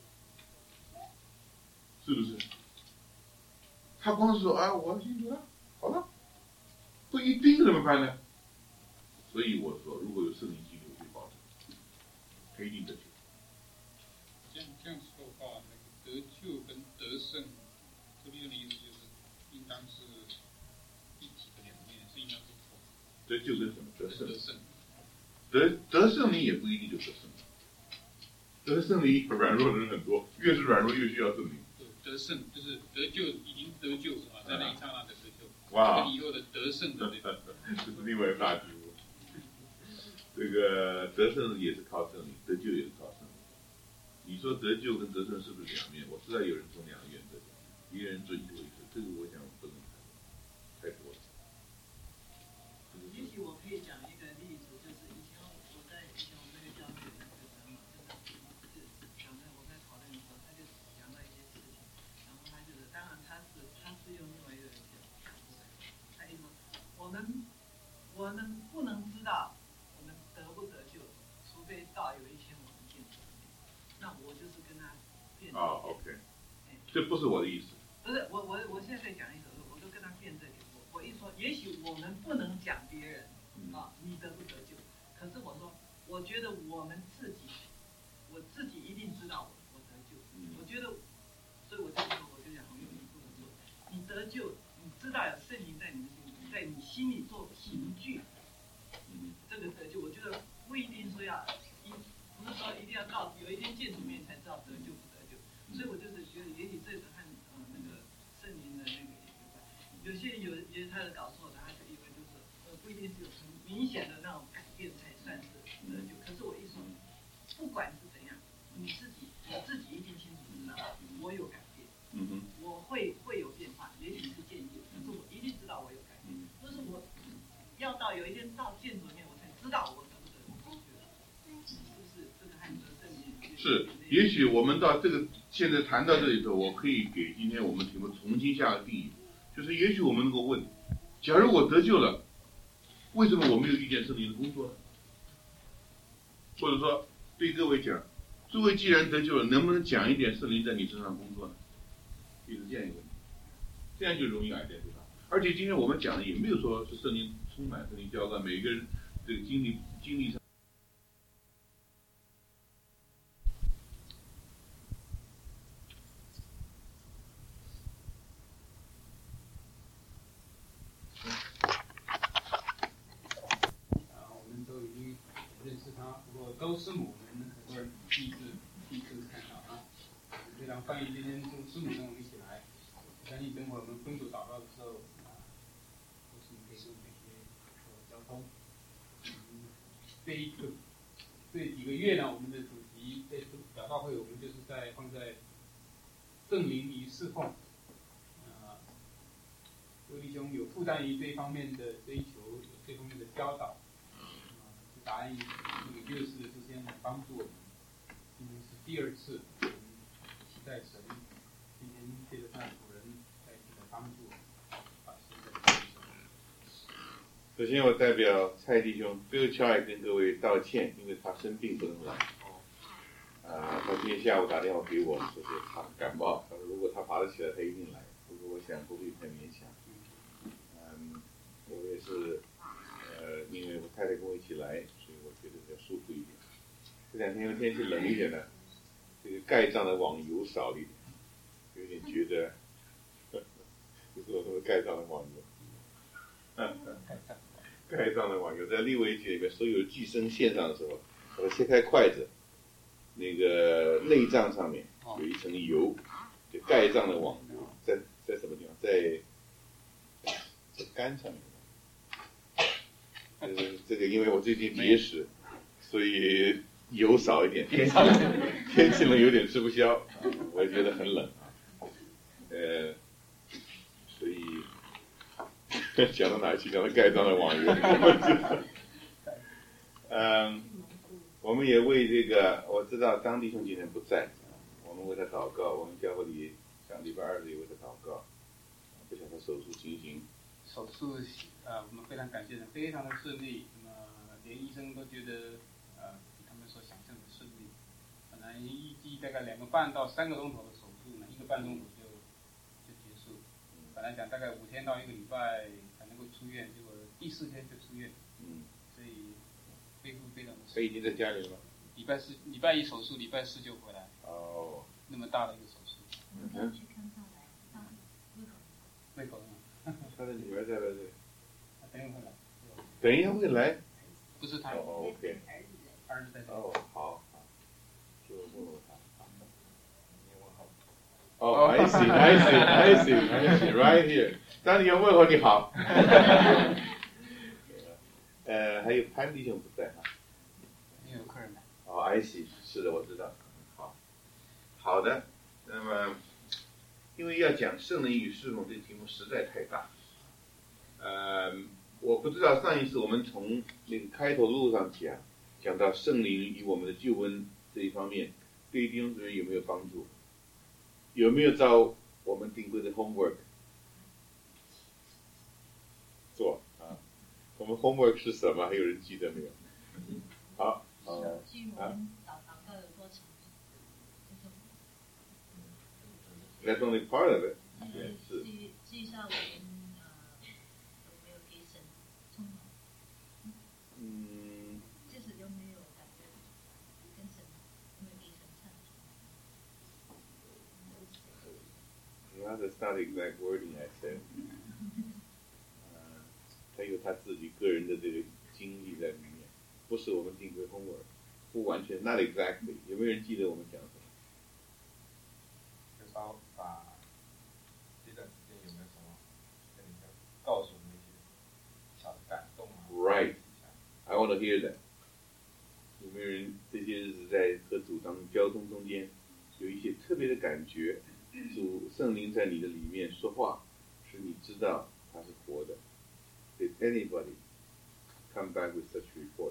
是不是？他光是说啊，我信主了，好了，不一定怎么办呢？所以我说，如果有圣灵经历，我可以保证，他一定得救。 这样这样说的话，那个得救跟得胜，这边的意思就是，应当是一体的两面，是应当是错。 得救跟什么？得胜。 得胜。 得得圣灵也不一定就得胜。得圣灵软弱的人很多，越是软弱越需要圣灵。 对，得胜就是得救，已经得救啊，在那一刹那的得救。 哇！ 跟以后的得胜的这个， 这是另外一个大题目。这个得胜也是靠圣灵，得救也是靠圣灵。你说得救跟得胜是不是两面？我知道有人从两个原则讲，一个人做一个为主，这个我想不能太多了。 也许我可以讲一个例子，就是以前我在以前我们那个教会有一个学生嘛，就是就是讲的我们在讨论的时候，他就讲到一些事情，然后他就是当然他是他是用另外一个角度来，他就说我们我们不能知道。得不得救，除非到有一天我们见主。那我就是跟他辩证。 啊 ，OK， 这不是我的意思。 不是我我我现在在讲一首，我都跟他辩证。我我一说，也许我们不能讲别人啊，你得不得救？可是我说，我觉得我们自己，我自己一定知道我我得救。我觉得，所以我就说，我就讲，我用你不能说，你得救，你知道有圣灵在你的心里，在你心里做凭据。这个得救，我觉得不一定说要一，不是说一定要到有一天见主面才知道得救不得救。所以我就是觉得，也许这个和呃那个圣灵的那个也有关。有些人有也是他的搞错的，他就以为就是呃不一定是有很明显的那种改变才算是得救。可是我一说，不管是怎样，你自己我自己一定清楚知道，我有改变， 嗯我会会有变化，也许是渐进，可是我一定知道我有改变，就是我。要到有一天到见主面，我才知道我得不得救，是不是？这个和你的圣灵是，也许我们到这个现在谈到这里头，我可以给今天我们题目重新下个定义，就是也许我们能够问：假如我得救了，为什么我没有遇见圣灵的工作呢？或者说，对各位讲， 诸位既然得救了，能不能讲一点圣灵在你身上工作呢？就是这样一个问题，这样就容易 identify。而且今天我们讲的也没有说是圣灵充满、圣灵浇灌，每个人这个经历经历上。 周师母，我们很多人第一次第一次看到啊，非常欢迎今天周师母跟我们一起来。我相信等会儿我们分组祷告的时候啊，周师母可以跟我们一些做交通。嗯，这一个这几个月呢，我们的主题在祷告会，我们就是在放在圣灵与侍奉。啊，各位弟兄有负担于这方面的追求，有这方面的教导。答案那个就是之前来帮助我们，今天是第二次，我们期待神今天借着他的主人再次来帮助我们，把神的。 首先，我代表蔡弟兄 Phil Chai 跟各位道歉，因为他生病不能来。啊，他今天下午打电话给我，说是他感冒，他说如果他爬得起来，他一定来。不过我想不会太勉强。嗯，我也是。呃，因为我太太跟我一起来，所以我觉得比较舒服一点。这两天因为天气冷一点呢，这个盖上的网油少一点，有点觉得，就是我说盖上的网油，盖上的网油在利未记里面，所有寄生献上的时候，我切开筷子，那个内脏上面有一层油，就盖上的网油，在在什么地方？在在肝上面。呃，这个因为我最近节食，所以油少一点，天气天气冷有点吃不消，我也觉得很冷，呃，所以讲到哪去？讲到盖章的网友，嗯，我们也为这个，我知道张弟兄今天不在，我们为他祷告，我们教会里上礼拜二也为他祷告，不晓得手术情形。 手术呃，我们非常感谢神，非常的顺利。那么连医生都觉得呃，比他们所想象的顺利。本来预计大概两个半到三个钟头的手术呢，一个半钟头就就结束。本来讲大概五天到一个礼拜才能够出院，结果第四天就出院。 嗯。 所以恢复非常的顺利。 所以已经在家里了吗？ 礼拜四、礼拜一手术，礼拜四就回来。 哦。 那么大的一个手术。 嗯。去看他来，他胃口。 胃口。 他的女儿在不在？ 等一会来。 等一下会来。 不是他。 哦 ，OK。 儿子在这。 哦，好，好，就问问他。哦 ，I see, I see, I see, I see, right here。当你要问候你好。呃，还有潘弟兄不在哈。 没有客人来。 哦 ，I see，是的，我知道。好，好的，那么。因为要讲圣灵与侍奉这个题目实在太大，呃，我不知道上一次我们从那个开头路上讲，讲到圣灵与我们的救恩这一方面，对弟兄姊妹有没有帮助？有没有照我们定规的 homework 做啊？我们 homework 是什么？还有人记得没有？好，好啊。That's only part of it. 也是。实际上我们呃有没有给神充满？嗯。就是有没有感觉跟神有没有给神唱？ Well, that's not the exact wording I said. 呃，他有他自己个人的这个经历在里面，不是我们定规 homework， 不完全 not exactly。有没有人记得我们讲什么？ 把这段时间有没有什么跟你们告诉我们一些小的感动啊 ？Right, I want to hear that。有没有人这些日子在和主当交通中间有一些特别的感觉？主圣灵在你的里面说话，使你知道他是活的。Did anybody come back with such reports？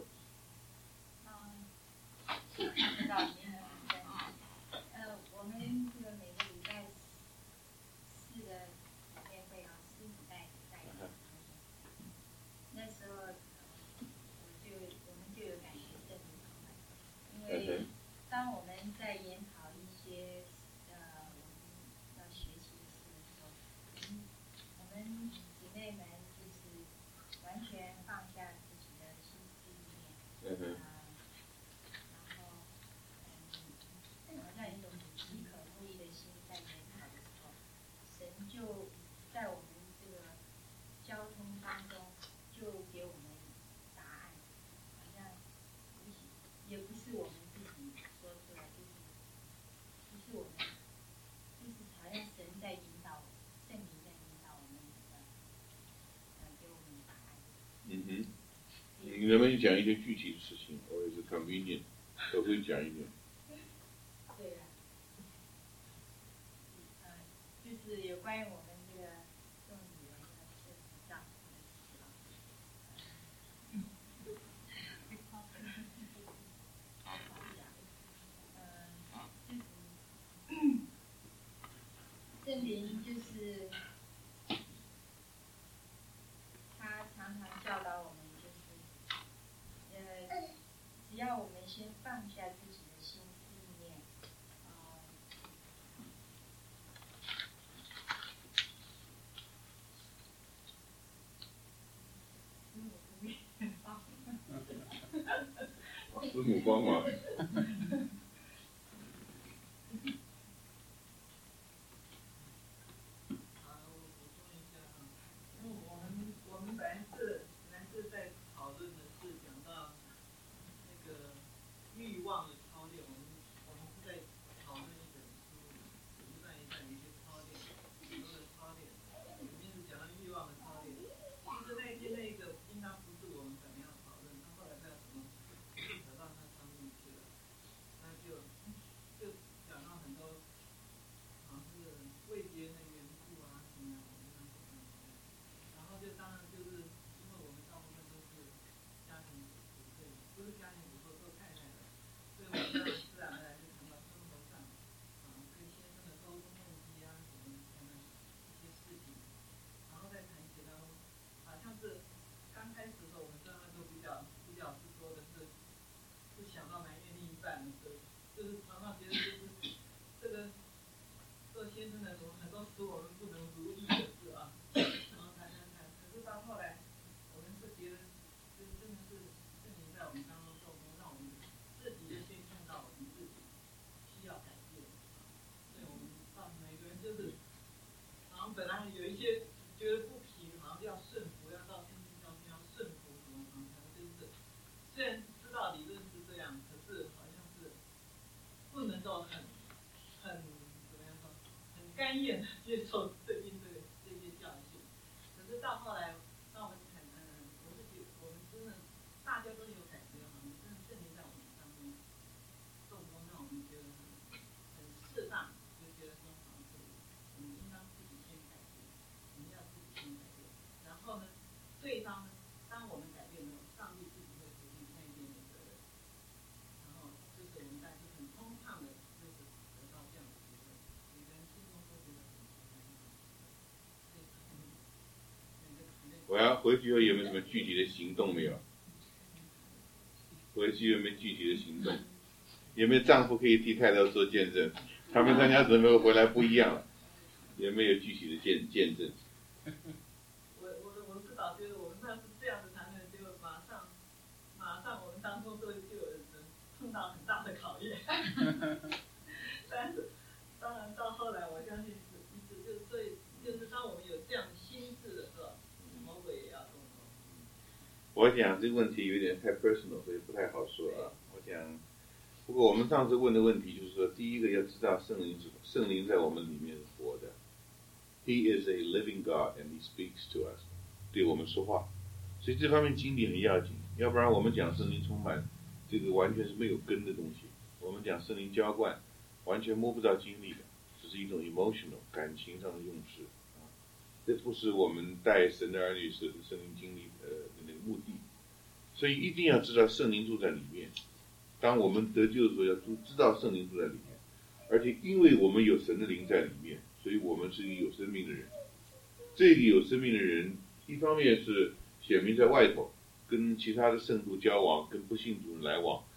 嗯，知道。呃，我们这个每个礼拜四的宴会啊，师母带带那时候我就我们就有感觉圣灵充满，因为当我们在研讨一些呃我们要学习的事的时候，嗯，我们姊妹们就是完全放下自己的心思意念， 嗯啊、然后嗯，好像一种饥渴慕义的心在研讨的时候，神就在我们这个交通当中就给我们答案，好像也不是我们自己说出来，就是就是我们，就是好像神在引导，圣灵在引导我们的，呃，给我们答案。 嗯哼，你能不能讲一些具体的事情，或者是 convenient， 都会讲一点。 对了，呃，就是有关于我们这个众女人的这个丈夫的事啊，嗯，圣灵就是他常常教导我们，就是呃，只要我们先放下自己的心思意念，呃， 师母帮忙。 欲望的操练，我们我们是在讨论一本书，一段一段一些操练，很多的操练，里面是讲到欲望的操练。其实那天那个应当不是我们本来要讨论，他后来在什么扯到那上面去了，那就就讲到很多，好像是未接那元素啊什么的，我们怎么怎么样，然后就当然就是因为我们大部分都是家庭主妇，对，不是家庭主妇做太太的。所以我们自然而然就谈到生活上，啊，跟先生的沟通问题啊，什么等等一些事情，然后再谈起来，好像是刚开始的时候，我们刚刚都比较比较是说的是，是想到埋怨另一半的事，就是常常觉得就是这个做先生的很多使我们不能如意的事啊，然后谈谈谈，可是到后来，我们是觉得，就是真的是圣灵在我们当中做工，让我们。自己就先看到我们自己需要改变，所以我们到每个人就是，好像本来有一些觉得不平，好像要顺服，要到天主教训要顺服什么什么，就是，虽然知道理论是这样，可是好像是不能够很很怎么样说，很甘愿的接受最近这个这些教训，可是到后来，当我们谈，嗯，我是觉得我们真的大家都有感觉，好像真的圣灵在我们。动工让我们觉得很很适当，就觉得说好像是我们应当自己先改变，我们要自己先改变。然后呢，对方呢，当我们改变了，上帝自己会负起那一边的责任。然后就是我们大家就很通畅的，就是得到这样的结论。每个人心中都觉得很很我要回去后有没有什么具体的行动没有？回去有没有具体的行动？有没有丈夫可以替太太做见证？他们参加姊妹回来不一样了，有没有具体的见见证？ 我我我是老觉得我们那是这样的谈论，就马上马上我们当中都就有人碰到很大的考验。但是当然到后来，我相信是一直就所以就是当我们有这样的心智的时候，魔鬼也要动手。 我想这个问题有点太 personal， 所以不太好说啊。我想，不过我们上次问的问题就是说，第一个要知道圣灵是圣灵在我们里面活的 ，He is a living God and He speaks to us， 对我们说话，所以这方面经历很要紧。要不然我们讲圣灵充满，这个完全是没有根的东西。我们讲圣灵浇灌，完全摸不到经历的，只是一种 emotional 感情上的用事啊。这不是我们带神的儿女是圣灵经历呃的那个目的。所以一定要知道圣灵住在里面。当我们得救的时候，要知道圣灵住在里面，而且因为我们有神的灵在里面，所以我们是一个有生命的人。这个有生命的人，一方面是显明在外头，跟其他的圣徒交往，跟不信主人来往，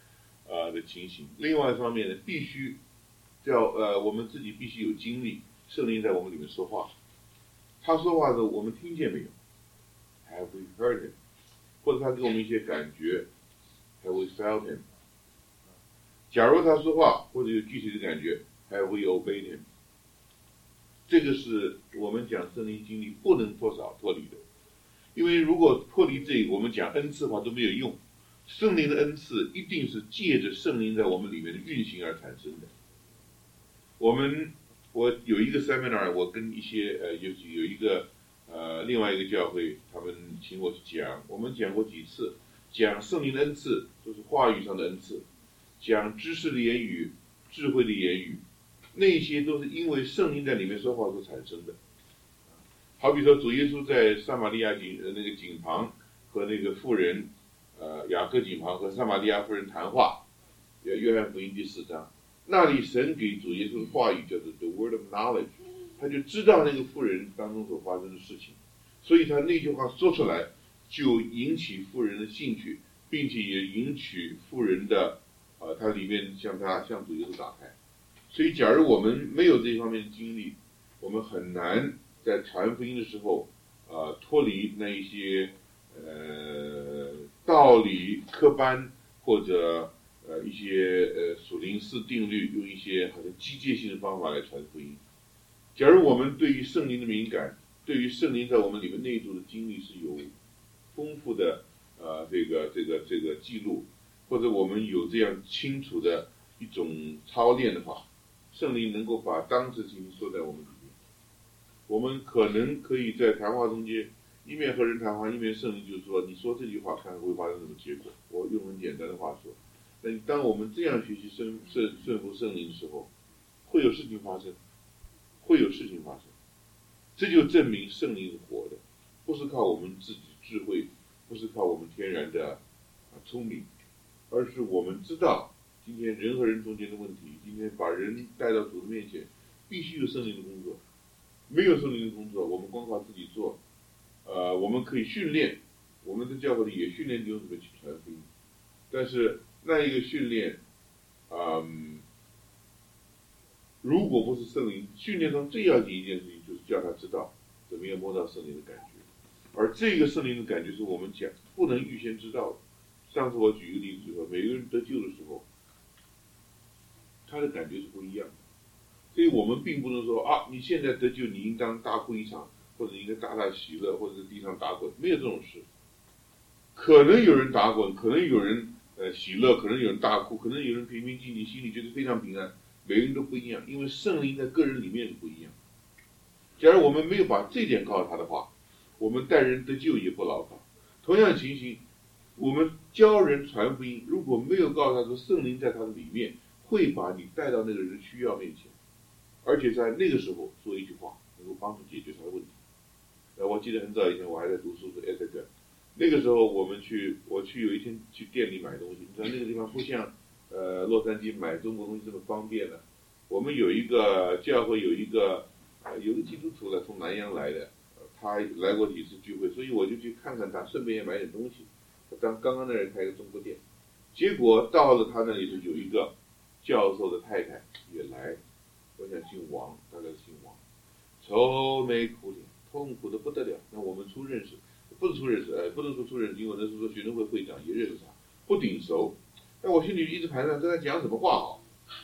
呃的情形。另外一方面呢，必须叫呃我们自己必须有经历，圣灵在我们里面说话。他说话的时候，我们听见没有 ？Have we heard him？ 或者他给我们一些感觉 ？Have we felt him？ 假如他说话或者有具体的感觉 ，Have we obeyed him？ 这个是我们讲圣灵经历不能脱少脱离的。因为如果脱离这个，我们讲恩赐的话都没有用。圣灵的恩赐一定是借着圣灵在我们里面的运行而产生的。我们我有一个 seminar， 我跟一些呃有有一个呃另外一个教会，他们请我去讲，我们讲过几次，讲圣灵的恩赐，就是话语上的恩赐，讲知识的言语、智慧的言语，那些都是因为圣灵在里面说话所产生的。好比说主耶稣在撒玛利亚井呃那个井旁和那个妇人呃雅各井旁和撒玛利亚妇人谈话，约翰福音第四章，那里神给主耶稣的话语叫做 the word of knowledge， 他就知道那个妇人当中所发生的事情，所以他那句话说出来就引起妇人的兴趣，并且也引起妇人的呃他里面向他向主耶稣打开。所以假如我们没有这方面的经历，我们很难在传福音的时候，呃，脱离那一些呃道理科班或者呃一些呃属灵式定律，用一些好像机械性的方法来传福音。假如我们对于圣灵的敏感，对于圣灵在我们里面内住的经历是有丰富的呃这个这个这个记录，或者我们有这样清楚的一种操练的话，圣灵能够把当时情形说在我们里面。我们可能可以在谈话中间，一面和人谈话，一面圣灵就是说，你说这句话看看会发生什么结果。我用很简单的话说，那当我们这样学习顺顺顺服圣灵的时候，会有事情发生，会有事情发生。这就证明圣灵是活的，不是靠我们自己的智慧，不是靠我们天然的啊聪明，而是我们知道今天人和人中间的问题，今天把人带到主的面前，必须有圣灵的工作。没有圣灵的工作，我们光靠自己做，呃，我们可以训练，我们在教会里也训练弟兄姊妹去传福音，但是那一个训练，嗯，如果不是圣灵训练中最要紧一件事情，就是叫他知道怎么样摸到圣灵的感觉，而这个圣灵的感觉是我们讲不能预先知道的。上次我举一个例子，就说每个人得救的时候，他的感觉是不一样的。所以我们并不能说啊，你现在得救，你应当大哭一场，或者应该大大喜乐，或者在地上打滚，没有这种事。可能有人打滚，可能有人呃喜乐，可能有人大哭，可能有人平平静静，心里觉得非常平安。每个人都不一样，因为圣灵在个人里面是不一样。假如我们没有把这点告诉他的话，我们带人得救也不牢靠。同样的情形，我们教人传福音，如果没有告诉他说圣灵在他的里面，会把你带到那个人的需要面前。而且在那个时候说一句话，能够帮助解决他的问题。呃，我记得很早以前我还在读书的 e t h 那个时候我们去，我去有一天去店里买东西，你知道那个地方不像呃洛杉矶买中国东西这么方便了。我们有一个教会有一个呃有个基督徒呢，从南洋来的，呃，他来过几次聚会，所以我就去看看他，顺便也买点东西。当刚刚那人开个中国店，结果到了他那里头有一个教授的太太也来。我想姓王，大概是姓王，愁眉苦脸，痛苦的不得了。那我们初认识，不是初认识，呃，不能说初认识，因为那时候学生会会长也认识他，不顶熟。但我心里一直盘算，跟他讲什么话好？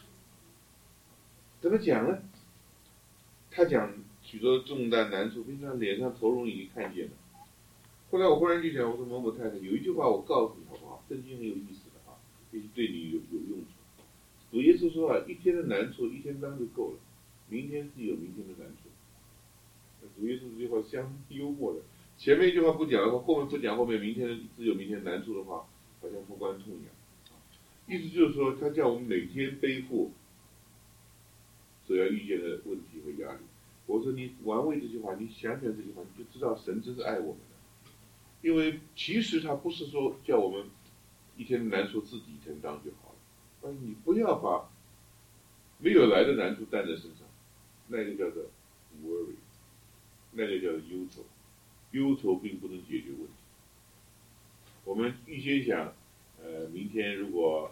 怎么讲呢？他讲许多重担难处，平常脸上愁容已经看见了。后来我忽然就想，我说某某太太，有一句话我告诉你好不好？圣经很有意思的啊，也许对你有有用处。主耶稣说啊，一天的难处一天当就够了，明天自有明天的难处。主耶稣这句话相当幽默的，前面一句话不讲的话，后面不讲，后面明天自有明天难处的话，好像无关痛痒。意思就是说，他叫我们每天背负所要遇见的问题和压力。我说你玩味这句话，你想想这句话，你就知道神真是爱我们的。因为其实他不是说叫我们一天的难处自己承担就好了。但是你不要把没有来的难处担在身上，那个叫做 worry， 那个叫做忧愁，忧愁并不能解决问题。我们预先想，呃，明天如果呃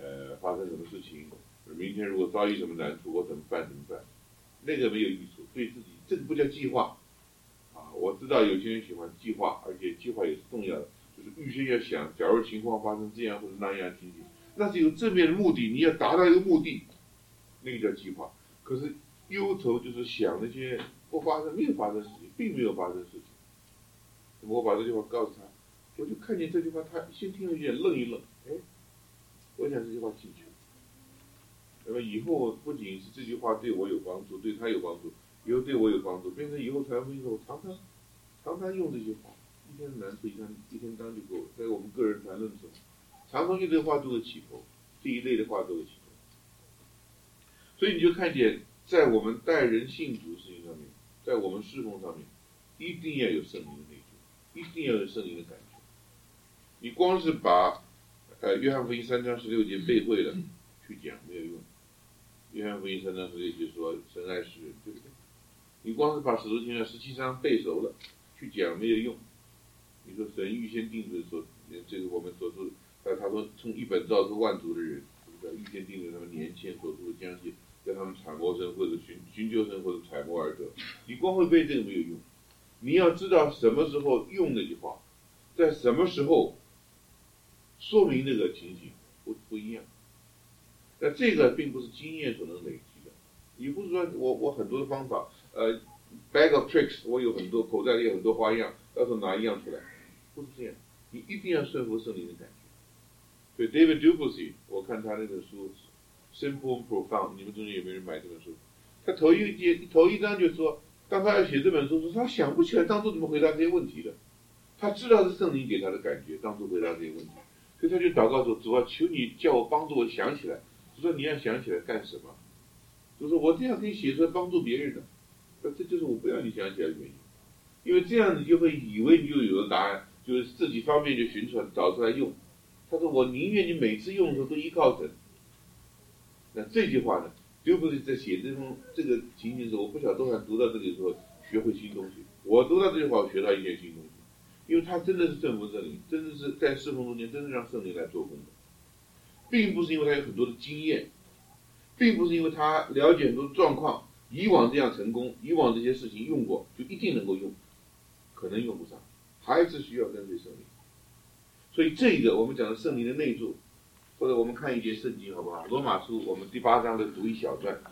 呃，发生什么事情，明天如果遭遇什么难处，我怎么办？怎么办？那个没有益处，对自己，这个不叫计划。啊，我知道有些人喜欢计划，而且计划也是重要的，就是预先要想，假如情况发生这样或者那样情形，那是有正面的目的，你要达到一个目的，那个叫计划。可是忧愁就是想那些不发生、没有发生的事情，并没有发生的事情。那么我把这句话告诉他，我就看见这句话，他先听了一点，愣一愣，哎，我想这句话进去了。那么以后不仅是这句话对我有帮助，对他有帮助。以后对我有帮助，变成以后传福音的时候，常常常常用这些话，一天难处一天一天当就够了。在我们个人谈论的时候，常常用这话作为起头，这一类的话作为起头。所以你就看见，在我们待人信主的事情上面，在我们侍奉上面，一定要有圣灵的内住，一定要有圣灵的感觉。你光是把呃约翰福音三章十六节背会了去讲没有用。约翰福音三章十六节说神爱世人，对不对？你光是把使徒行传十七章背熟了，去讲没有用。你说神预先定准所，这个我们所说，呃，他说从一本造出万族的人，对不对？预先定准他们年前所出的将系，叫他们揣摩神或者寻寻求神或者揣摩而得。你光会背这个没有用，你要知道什么时候用那句话，在什么时候说明那个情形不不一样。那这个并不是经验所能累积的，你不是说我我很多的方法。呃 ，bag of tricks， 我有很多口袋里有很多花样，到时候拿一样出来，不是这样。你一定要顺服圣灵的感觉。所以 David Duplessis， 我看他那本书《Simple and Profound》，你们中间有没有人买这本书？他头一节头一章就说，当他要写这本书时，他想不起来当初怎么回答这些问题的。他知道是圣灵给他的感觉，当初回答这些问题，所以他就祷告说：“主啊，求你叫我帮助我想起来。”就说你要想起来干什么？就说我这样可以写出来帮助别人的。这就是我不要你想起来的原因，因为这样你就会以为你就有了答案，就是自己方便就寻出来找出来用。他说我宁愿你每次用的时候都依靠神。那这句话呢，就不是在写这封这个情形的时候，我不晓得多少读到这里的时候学会新东西。我读到这句话，我学到一件新东西，因为他真的是顺服圣灵，真的是在侍奉中间，真的让圣灵来做工的，并不是因为他有很多的经验，并不是因为他了解很多状况。以往这样成功，以往这些事情用过，就一定能够用，可能用不上，还是需要跟随圣灵。所以这个我们讲的圣灵的内住，或者我们看一节圣经好不好？罗马书我们第八章的读一小段。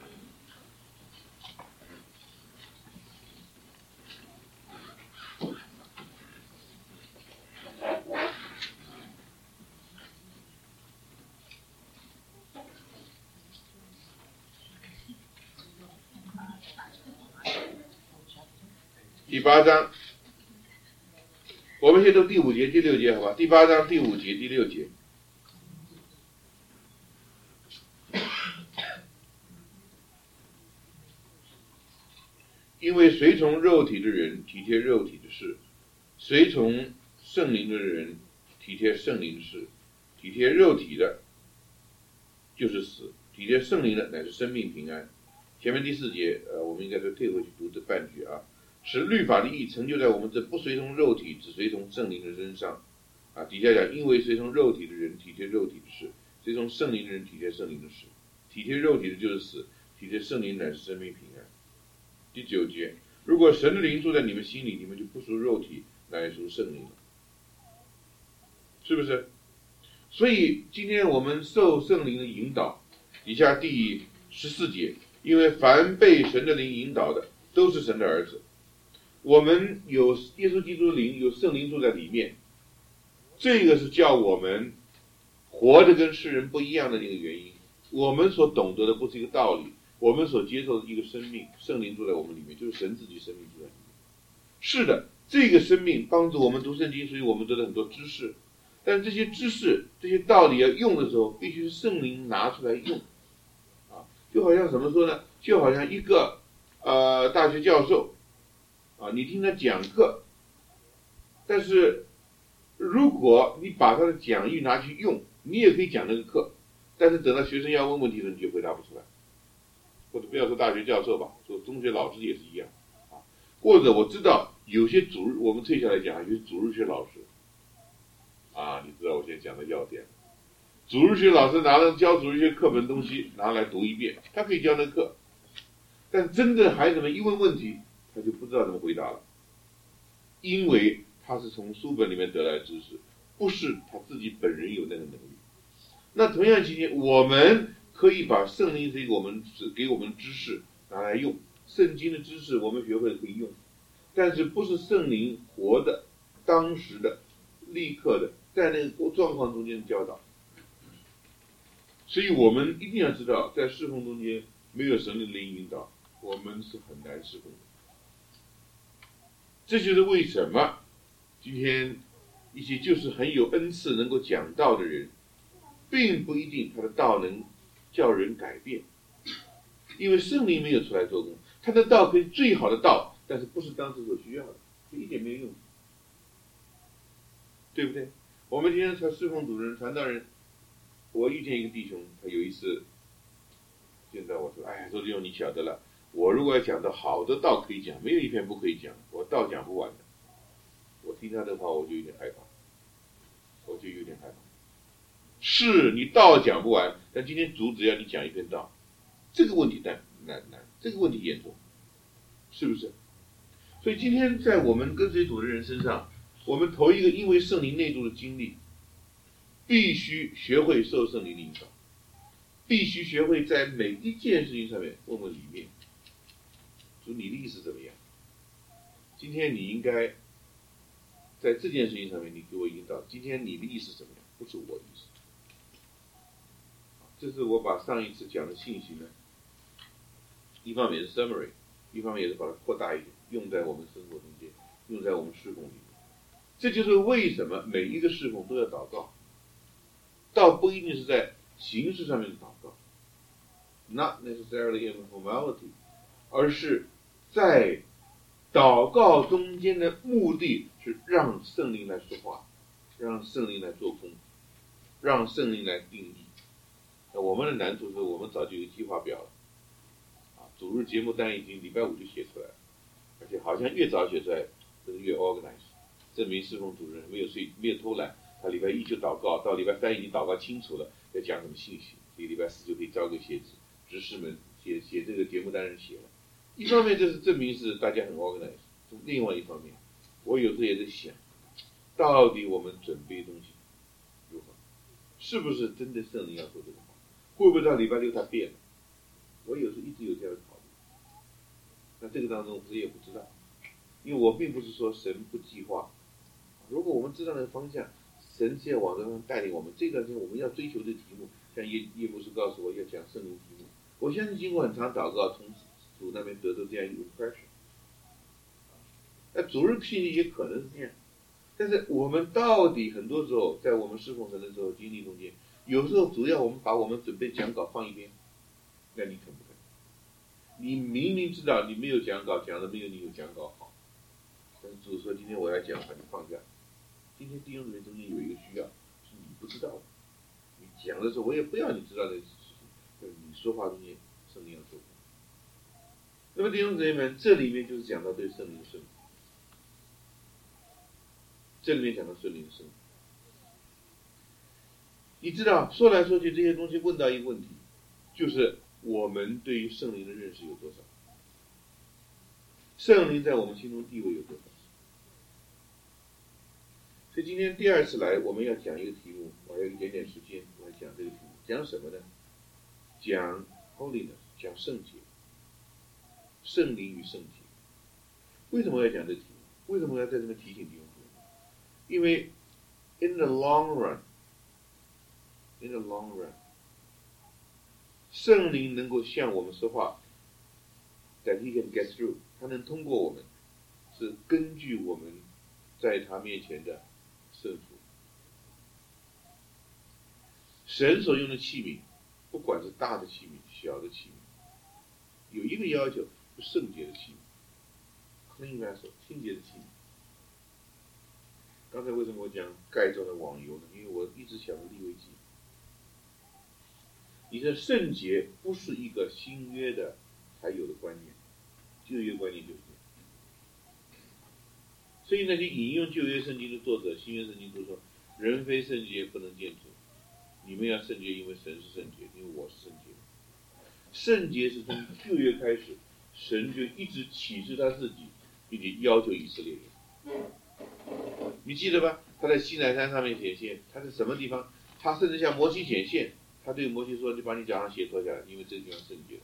第八章，我们先读第五节、第六节，好吧？第八章第五节、第六节。因为随从肉体的人体贴肉体的事，随从圣灵的人体贴圣灵的事。体贴肉体的，就是死；体贴圣灵的，乃是生命平安。前面第四节，呃，我们应该是退回去读这半句啊。使律法的义成就在我们这不随从肉体只随从圣灵的身上。啊，底下讲因为随从肉体的人体贴肉体的事，随从圣灵的人体贴圣灵的事。体贴肉体的就是死，体贴圣灵乃是生命平安。第九节，如果神的灵住在你们心里，你们就不属肉体，乃属圣灵了，是不是？所以今天我们受圣灵的引导，底下第十四节，因为凡被神的灵引导的都是神的儿子。我们有耶稣基督的灵，有圣灵住在里面，这个是叫我们活得跟世人不一样的那个原因。我们所懂得的不是一个道理，我们所接受的一个生命，圣灵住在我们里面，就是神自己生命住在里面。是的，这个生命帮助我们读圣经，所以我们得了很多知识，但这些知识这些道理要用的时候，必须是圣灵拿出来用啊，就好像怎么说呢，就好像一个呃大学教授啊，你听他讲课，但是如果你把他的讲义拿去用，你也可以讲那个课，但是等到学生要问问题的时候，你就回答不出来。或者不要说大学教授吧，说中学老师也是一样啊。或者我知道有些主日，我们退下来讲，有些主日学老师啊，你知道我现在讲的要点。 主日学老师拿了教主日学课本东西拿来读一遍，他可以教那课，但真的孩子们一问问题，他就不知道怎么回答了，因为他是从书本里面得来的知识，不是他自己本人有那个能力。那同样期间，我们可以把圣灵这个我们给我们知识拿来用，圣经的知识我们学会了可以用，但是不是圣灵活的、当时的、立刻的在那个状况中间的教导。所以我们一定要知道，在侍奉中间没有神灵的引导，我们是很难侍奉的。这就是为什么今天一些就是很有恩赐能够讲道的人，并不一定他的道能叫人改变，因为圣灵没有出来做工，他的道可以最好的道，但是不是当时所需要的，一点没有用，对不对？我们今天传侍奉主任、传道人，我遇见一个弟兄，他有一次见到我说：“哎呀，周弟兄，你晓得了，我如果要讲的好的道可以讲，没有一篇不可以讲，我道讲不完的。”我听他的话，我就有点害怕，我就有点害怕。是你道讲不完，但今天主只要你讲一篇道，这个问题难难难，这个问题严重，是不是？所以今天在我们跟随主的人身上，我们头一个因为圣灵内住的经历，必须学会受圣灵的引导，必须学会在每一件事情上面问问里面，主你的意思怎么样？今天你应该在这件事情上面你给我引导，今天你的意思怎么样？不是我的意思。这是我把上一次讲的信息呢，一方面是 summary， 一方面也是把它扩大一点，用在我们生活中间，用在我们侍奉里面。这就是为什么每一个侍奉都要祷告，倒不一定是在形式上面的祷告 ，not necessarily in formality， 而是在祷告中间的目的是让圣灵来说话，让圣灵来做工，让圣灵来定义。那我们的难处是我们早就有计划表了，啊，主日节目单已经礼拜五就写出来了，而且好像越早写出来，这个越 organize， 证明侍奉主任没有睡没有偷懒，他礼拜一就祷告，到礼拜三已经祷告清楚了，要讲什么信息，所以礼拜四就可以交给写纸，执事们写写这个节目单人写了。一方面这是证明是大家很 organize， 另外一方面，我有时候也在想，到底我们准备的东西如何，是不是真的圣灵要说这个话？会不会到礼拜六它变了？我有时候一直有这样的考虑。那这个当中我也不知道，因为我并不是说神不计划。如果我们知道那个方向，神是要往这方带领我们。这段时间我们要追求的题目，像叶叶牧师告诉我要讲圣灵题目，我相信经过很长祷告，从主那边得到这样一个 impression。那主日信息也可能是这样，但是我们到底很多时候在我们侍奉神的时候经历中间。有时候主要我们把我们准备讲稿放一边，那你肯不肯？你明明知道你没有讲稿，讲的没有你有讲稿好，但是主说今天我要讲，把你放下。今天弟兄姊妹中间有一个需要是你不知道的，你讲的时候我也不要你知道这个事情，就是你说话中间圣灵要做。那么弟兄姊妹们，这里面就是讲到对圣灵的顺服，这里面讲到圣灵的顺服。你知道，说来说去这些东西问到一个问题，就是我们对于圣灵的认识有多少？圣灵在我们心中地位有多少？所以今天第二次来，我们要讲一个题目，我还有一点点时间，我来讲这个题目，讲什么呢？讲 holiness， 讲圣洁，圣灵与圣洁。为什么要讲这个题目？为什么要在这边提醒弟兄姊妹？因为 in the long run。In the long run， 圣灵能够向我们说话 ，that he can get through， 他能通过我们，是根据我们在他面前的顺服。神所用的器皿，不管是大的器皿、小的器皿，有一个要求，是圣洁的器皿 ，clean vessel， 清洁的器皿。刚才为什么我讲盖状的网油呢？因为我一直想着利未记。你的圣洁不是一个新约的才有的观念，旧约观念就是这样。所以那些引用旧约圣经的作者、新约圣经都说，人非圣洁不能见主。 你们要圣洁，因为神是圣洁，因为我是圣洁。圣洁是从旧约开始，神就一直启示他自己，并且要求以色列人。你记得吧？他在西乃山上面显现，他在什么地方？他甚至向摩西显现，他对摩西说：“你把你脚上鞋脱下来，因为这个地方圣洁。”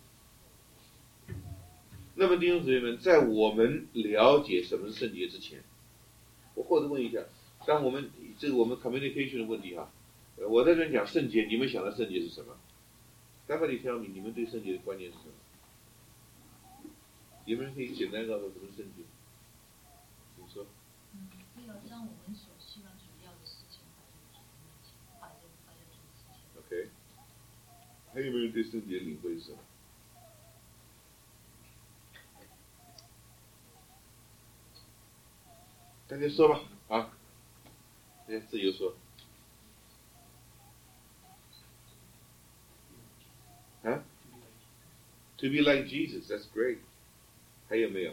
那么弟兄姊妹们，在我们了解什么是圣洁之前，我或者问一下，当我们这个我们 communication 的问题哈，我在这边讲圣洁，你们想的圣洁是什么？待会你 tell me， 你们对圣洁的观念是什么？你们可以简单告诉我什么是圣洁？你说。 嗯，没有让我们所希望所要的事情摆在摆在主之前。 OK， 还有没有人对圣洁的领会是什么？大家说吧，啊，大家自由说。啊 ？To be like Jesus, that's great。还有没有？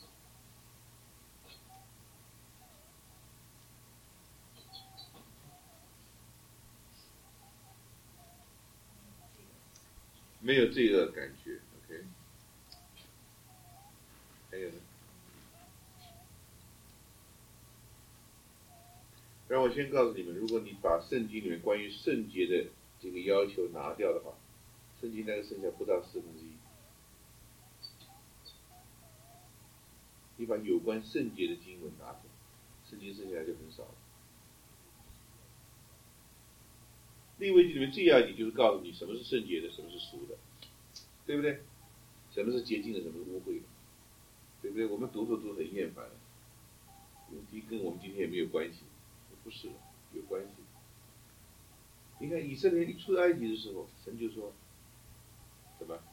没有罪恶感觉 ，OK。还有呢？让我先告诉你们，如果你把圣经里面关于圣洁的这个要求拿掉的话，圣经大概剩下不到四分之一。你把有关圣洁的经文拿走，圣经剩下来就很少了。利未记里面最要紧就是告诉你什么是圣洁的，什么是俗的，对不对？什么是洁净的，什么是污秽的，对不对？我们读书读得很厌烦，问题跟我们今天也没有关系。不是的，有关系。你看以色列一出埃及的时候，神就说什么？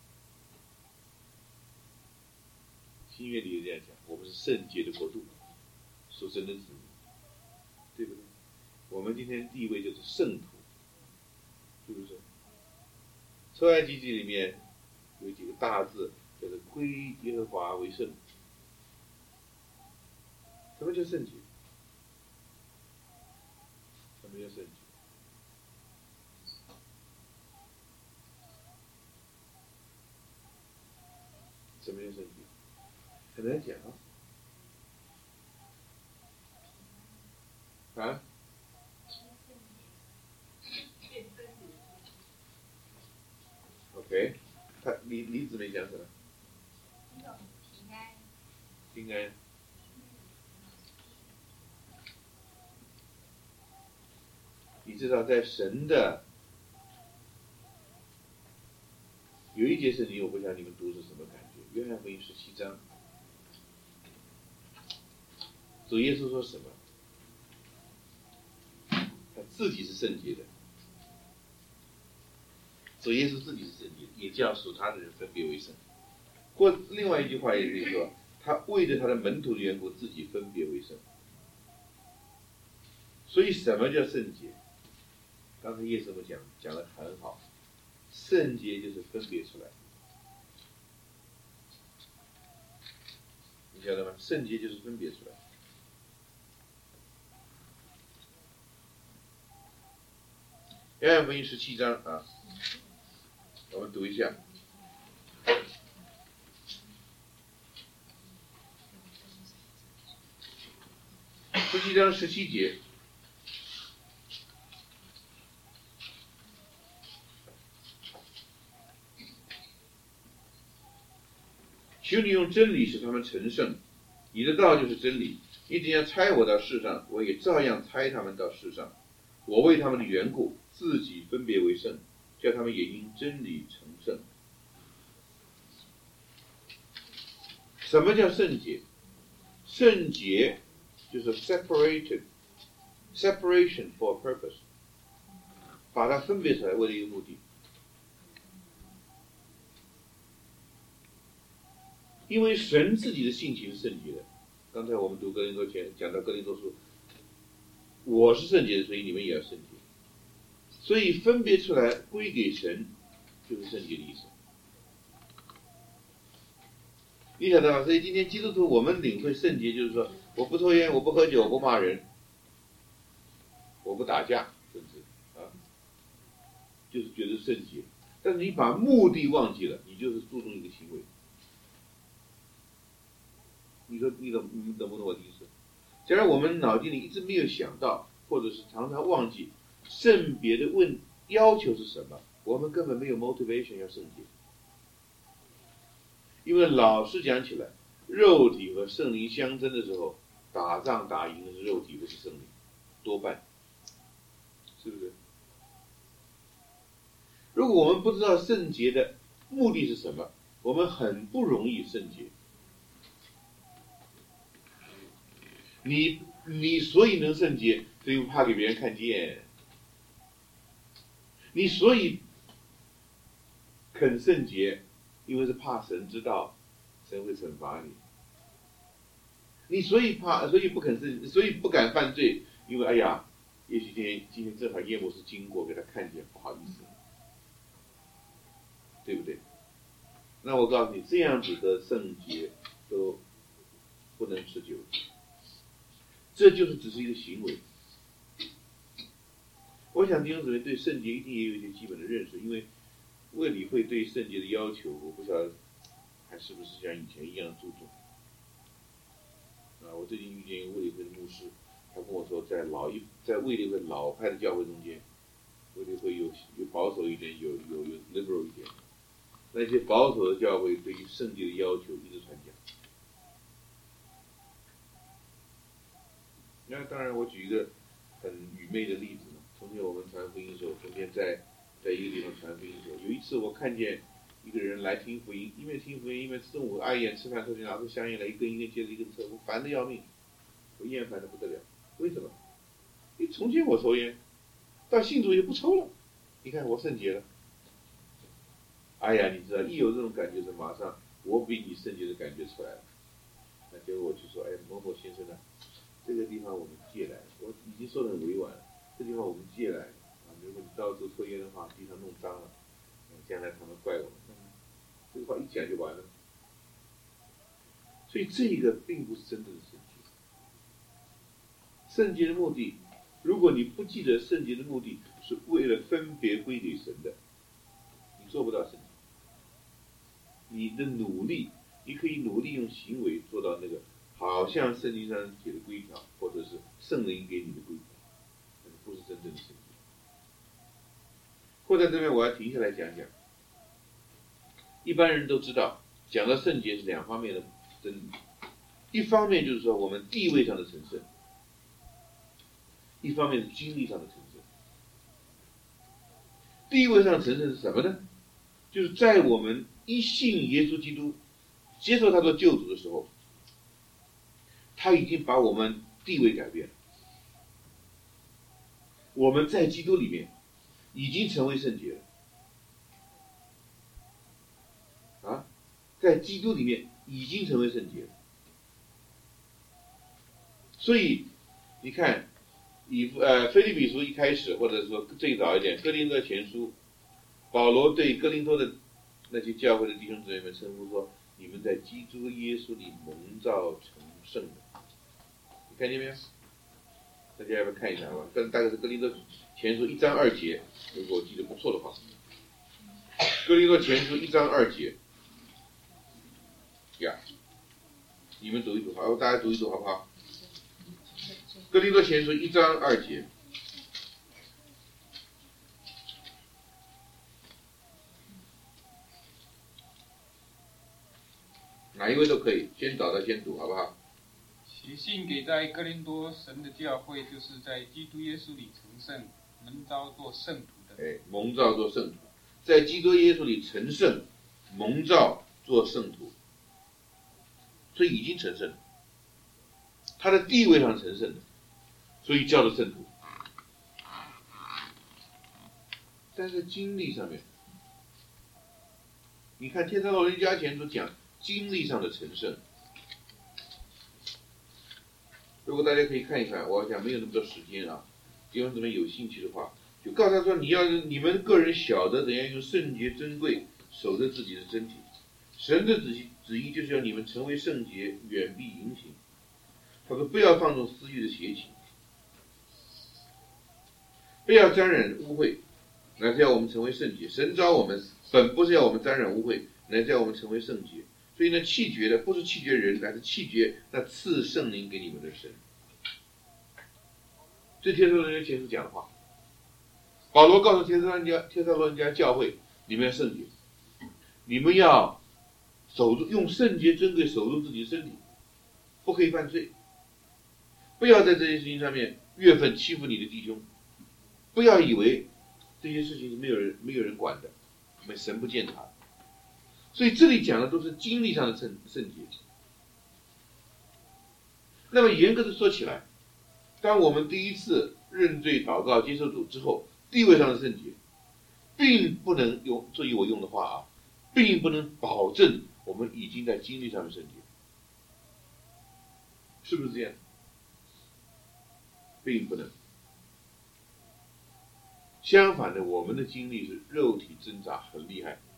新约里也这样讲，我们是圣洁的国度，属神的子民，对不对？我们今天地位就是圣徒，是不是？出埃及记里面有几个大字，叫做归耶和华为圣。什么叫圣洁？什么叫圣洁？什么叫圣洁？很难讲啊。啊？OK， 他李李子梅讲什么？ 平安。 平安。你知道，在神的有一节圣经，我不知道你们读是什么感觉。约翰福音十七章，主耶稣说什么？他自己是圣洁的。主耶稣自己是圣洁的，也叫属他的人分别为圣。或另外一句话也可以说，他为着他的门徒的缘故，自己分别为圣。所以，什么叫圣洁？刚才叶师傅讲讲得很好，圣洁就是分别出来，你晓得吗？圣洁就是分别出来。约翰福音十七章啊，我们读一下。十七章十七节。求你用真理使他们成圣，你的道就是真理。你怎样差我到世上，我也照样差他们到世上。我为他们的缘故，自己分别为圣，叫他们也因真理成圣。什么叫圣洁？圣洁就是 separated separation for a purpose， 把它分别出来，为了一个目的。因为神自己的性情是圣洁的，刚才我们读哥林多前讲到哥林多书，我是圣洁的，所以你们也要圣洁。所以分别出来归给神，就是圣洁的意思。你晓得吗？所以今天基督徒我们领会圣洁，就是说我不抽烟，我不喝酒，我不骂人，我不打架，甚至啊， 就是觉得圣洁，但是你把目的忘记了，你就是注重一个行为。你说你懂你懂不懂我的意思？假如我们脑筋里一直没有想到，或者是常常忘记圣别的问要求是什么，我们根本没有 motivation 要圣洁。因为老实讲起来，肉体和圣灵相争的时候，打仗打赢的是肉体，不是圣灵，多半，是不是？如果我们不知道圣洁的目的是什么，我们很不容易圣洁。你你所以能圣洁，是因为怕给别人看见。你所以肯圣洁，因为是怕神知道，神会惩罚你。你所以怕，所以不肯圣，所以不敢犯罪，因为哎呀，也许今天今天正好叶牧师经过，给他看见，不好意思，对不对？那我告诉你，这样子的圣洁都不能持久。这就是只是一个行为。我想弟兄姊妹对圣洁一定也有一些基本的认识，因为卫理会对圣洁的要求，我不晓得还是不是像以前一样注重。啊，我最近遇见一个卫理会的牧师，他跟我说，在老一在卫理会老派的教会中间，卫理会有有保守一点，有有有 liberal 一点。那些保守的教会对于圣洁的要求一直传讲。那当然，我举一个很愚昧的例子呢。从前我们传福音的时候，从前在在一个地方传福音的时候，有一次我看见一个人来听福音，一面听福音，一面中午挨宴吃饭，突然拿出香烟来，一根一根接着一根抽，我烦得要命，我厌烦得不得了。为什么？因为从前我抽烟，到信主也不抽了，你看我圣洁了。哎呀，你知道，一有这种感觉是马上我比你圣洁的感觉出来了。那结果我就说，哎，某某先生呢？这个地方我们借来，我已经说得很委婉了。这地方我们借来啊，如果你到处抽烟的话，地上弄脏了，将来他们怪我们。这个话一讲就完了。所以这个并不是真正的圣洁。圣洁的目的，如果你不记得圣洁的目的是为了分别归给神的，你做不到圣洁。你的努力，你可以努力用行为做到那个。好像圣经上写的规条，或者是圣灵给你的规条，但是不是真正的圣洁。或者这边我要停下来讲讲，一般人都知道，讲到圣洁是两方面的真理，一方面就是说我们地位上的成圣，一方面是经历上的成圣。地位上的成圣是什么呢？就是在我们一信耶稣基督，接受他做救主的时候，他已经把我们地位改变了，我们在基督里面已经成为圣洁了，啊，在基督里面已经成为圣洁了。所以你看，以呃腓立比书一开始，或者说最早一点哥林多前书，保罗对哥林多的那些教会的弟兄姊妹们称呼说：“你们在基督耶稣里蒙召成圣的。”看见没有？大家要不要看一下吧？跟大概是哥林多前书一章二节，如果我记得不错的话，哥林多前书一章二节，呀，你们读一读好，大家读一读好不好？哥林多前书一章二节，哪一位都可以，先找到先读好不好？ 写信给在哥林多神的教会，就是在基督耶稣里成圣、蒙召做圣徒的。 哎，蒙召做圣徒，在基督耶稣里成圣，蒙召做圣徒，所以已经成圣了。他的地位上成圣的，所以叫做圣徒。但是经历上面，你看天上老人家前所讲经历上的成圣。如果大家可以看一看，我想没有那么多时间啊，弟兄姊妹有兴趣的话，就告诉他说，你要你们个人晓得怎样用圣洁珍贵守着自己的身体。神的旨意旨意就是要你们成为圣洁，远避淫行。他说不要放纵私欲的邪情，不要沾染污秽， 乃是要我们成为圣洁。神召我们，本不是要我们沾染污秽，乃是要我们成为圣洁。所以呢，弃绝的不是弃绝人，乃是弃绝那赐圣灵给你们的神。这帖撒罗尼迦前书讲的话，保罗告诉帖撒罗尼迦帖撒罗尼迦教会，你们要圣洁，你们要守住，用圣洁珍贵守住自己的身体，不可以犯罪，不要在这些事情上面越分欺负你的弟兄，不要以为这些事情是没有人没有人管的，没神不见察。所以这里讲的都是经历上的圣圣洁。那么严格的说起来，当我们第一次认罪祷告接受主之后，地位上的圣洁，并不能用注意我用的话啊，并不能保证我们已经在经历上的圣洁，是不是这样？并不能。相反的，我们的经历是肉体挣扎很厉害。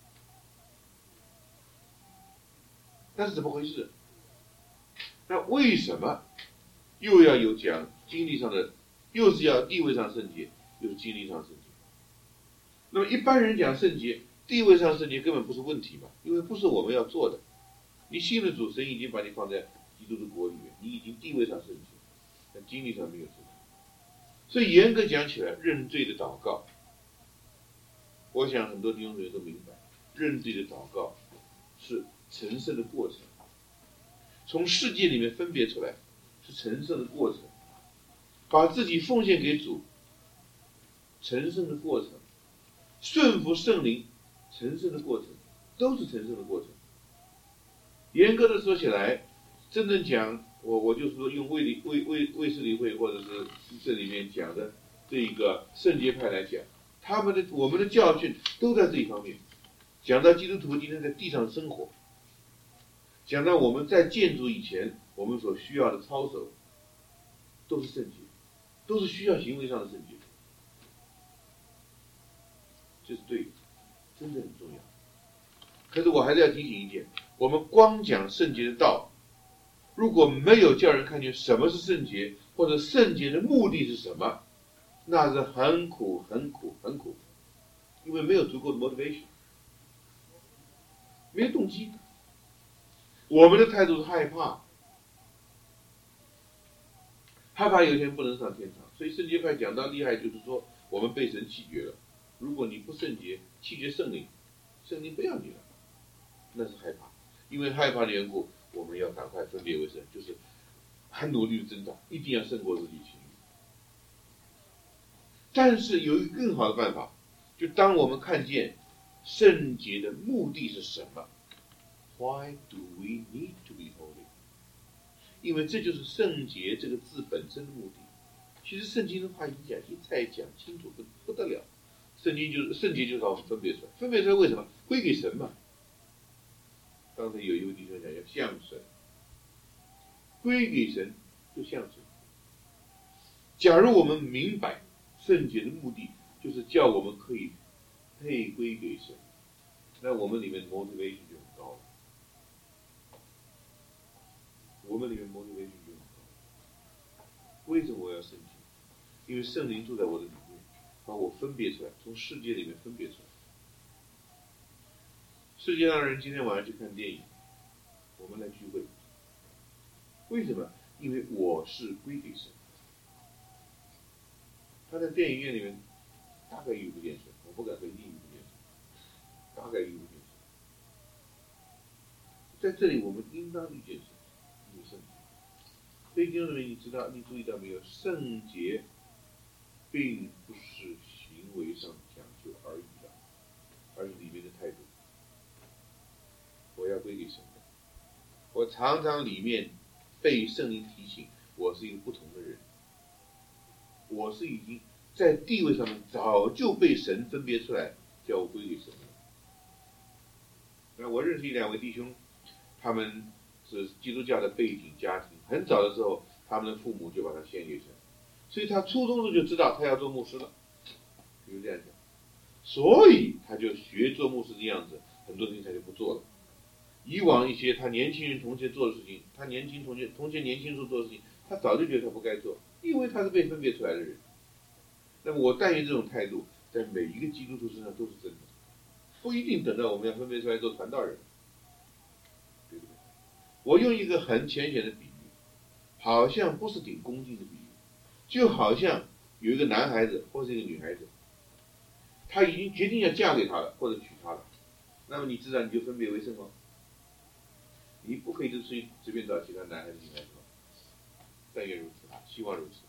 那是怎么回事？那为什么又要有讲经历上的，又是要地位上圣洁，又是经历上圣洁？那么一般人讲圣洁，地位上圣洁根本不是问题嘛，因为不是我们要做的。你信了主，神已经把你放在基督的国里面，你已经地位上圣洁，但经历上没有圣洁。所以严格讲起来，认罪的祷告，我想很多弟兄姊妹都明白，认罪的祷告是成圣的过程，从世界里面分别出来，是成圣的过程，把自己奉献给主，成圣的过程，顺服圣灵，成圣的过程，都是成圣的过程。严格的说起来，真正讲，我我就是说用卫理卫卫卫斯理会或者是这里面讲的这一个圣洁派来讲，他们的我们的教训都在这一方面。讲到基督徒今天在地上生活，讲到我们在建筑以前我们所需要的操守，都是圣洁，都是需要行为上的圣洁，这是对的，真的很重要。可是我还是要提醒一点，我们光讲圣洁的道，如果没有叫人看见什么是圣洁，或者圣洁的目的是什么，那是很苦很苦很苦，因为没有足够的 motivation， 没有动机。我们的态度是害怕，害怕有一天不能上天堂。所以圣洁派讲到厉害，就是说我们被神弃绝了。如果你不圣洁，弃绝圣灵，圣灵不要你了，那是害怕。因为害怕的缘故，我们要赶快分别为圣，就是很努力的挣扎，一定要胜过自己情欲。但是有一个更好的办法，就当我们看见圣洁的目的是什么 ，Why do we need to be holy？ 因为这就是圣洁这个字本身的目的。其实圣经的话一讲一再讲清楚不不得了，圣经就是圣洁就是让我们分别出来，分别出来为什么？归给神嘛。刚才有一位弟兄讲要向神，归给神就向神。假如我们明白圣洁的目的就是叫我们可以配归给神，那我们里面 motivation 就很高了。我们里面 motivation 就很高。为什么我要圣洁？因为圣灵住在我的里面，把我分别出来，从世界里面分别出来。世界上的人今天晚上去看电影，我们来聚会，为什么？因为我是归给神。他在电影院里面大概有部电视，我不敢说一定有部电视，大概有部电视。在这里我们应当遇见神，有圣洁。所以弟兄姊妹，你知道，你注意到没有？圣洁并不是行为上讲究而已的，而是里面的态度。我要归给神的。我常常里面被圣灵提醒，我是一个不同的人。我是已经在地位上面早就被神分别出来，叫我归给神了。那我认识一两位弟兄，他们是基督教的背景家庭，很早的时候，他们的父母就把他献给神，所以他初中时候就知道他要做牧师了，比如这样讲，所以他就学做牧师的样子，很多事情他就不做了。以往一些他年轻人同学做的事情，他年轻同学同学年轻时候做的事情，他早就觉得他不该做，因为他是被分别出来的人。那么我但愿这种态度在在每一个基督徒身上都是真的，不一定等到我们要分别出来做传道人，对不对？我用一个很浅显的比喻，好像不是挺恭敬的比喻，就好像有一个男孩子或是一个女孩子，他已经决定要嫁给他了或者娶她了，那么你自然你就分别为圣吗？你不可以就随随便找其他男孩子女孩子吗？但愿如此，希望如此。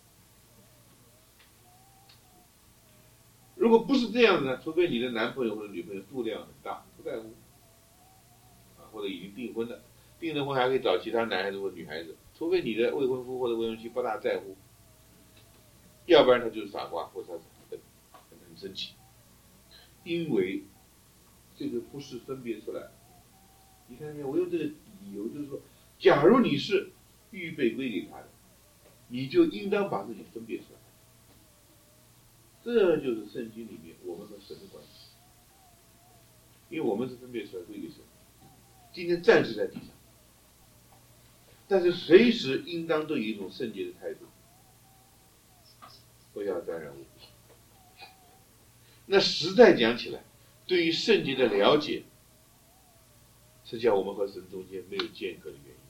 如果不是这样的呢，除非你的男朋友或者女朋友度量很大，不在乎，啊，或者已经订婚了，订了婚还可以找其他男孩子或女孩子，除非你的未婚夫或者未婚妻不大在乎，要不然他就是傻瓜，或者他很很生气，因为这个不是分别出来。你看看，我用这个理由就是说，假如你是预备归给他的，你就应当把自己分别出来。这就是圣经里面我们和神的关系，因为我们是分别出来归给神，今天暂时在地上，但是随时应当都有一种圣洁的态度，不要沾染污秽。那实在讲起来，对于圣洁的了解，是叫我们和神中间没有间隔的原因。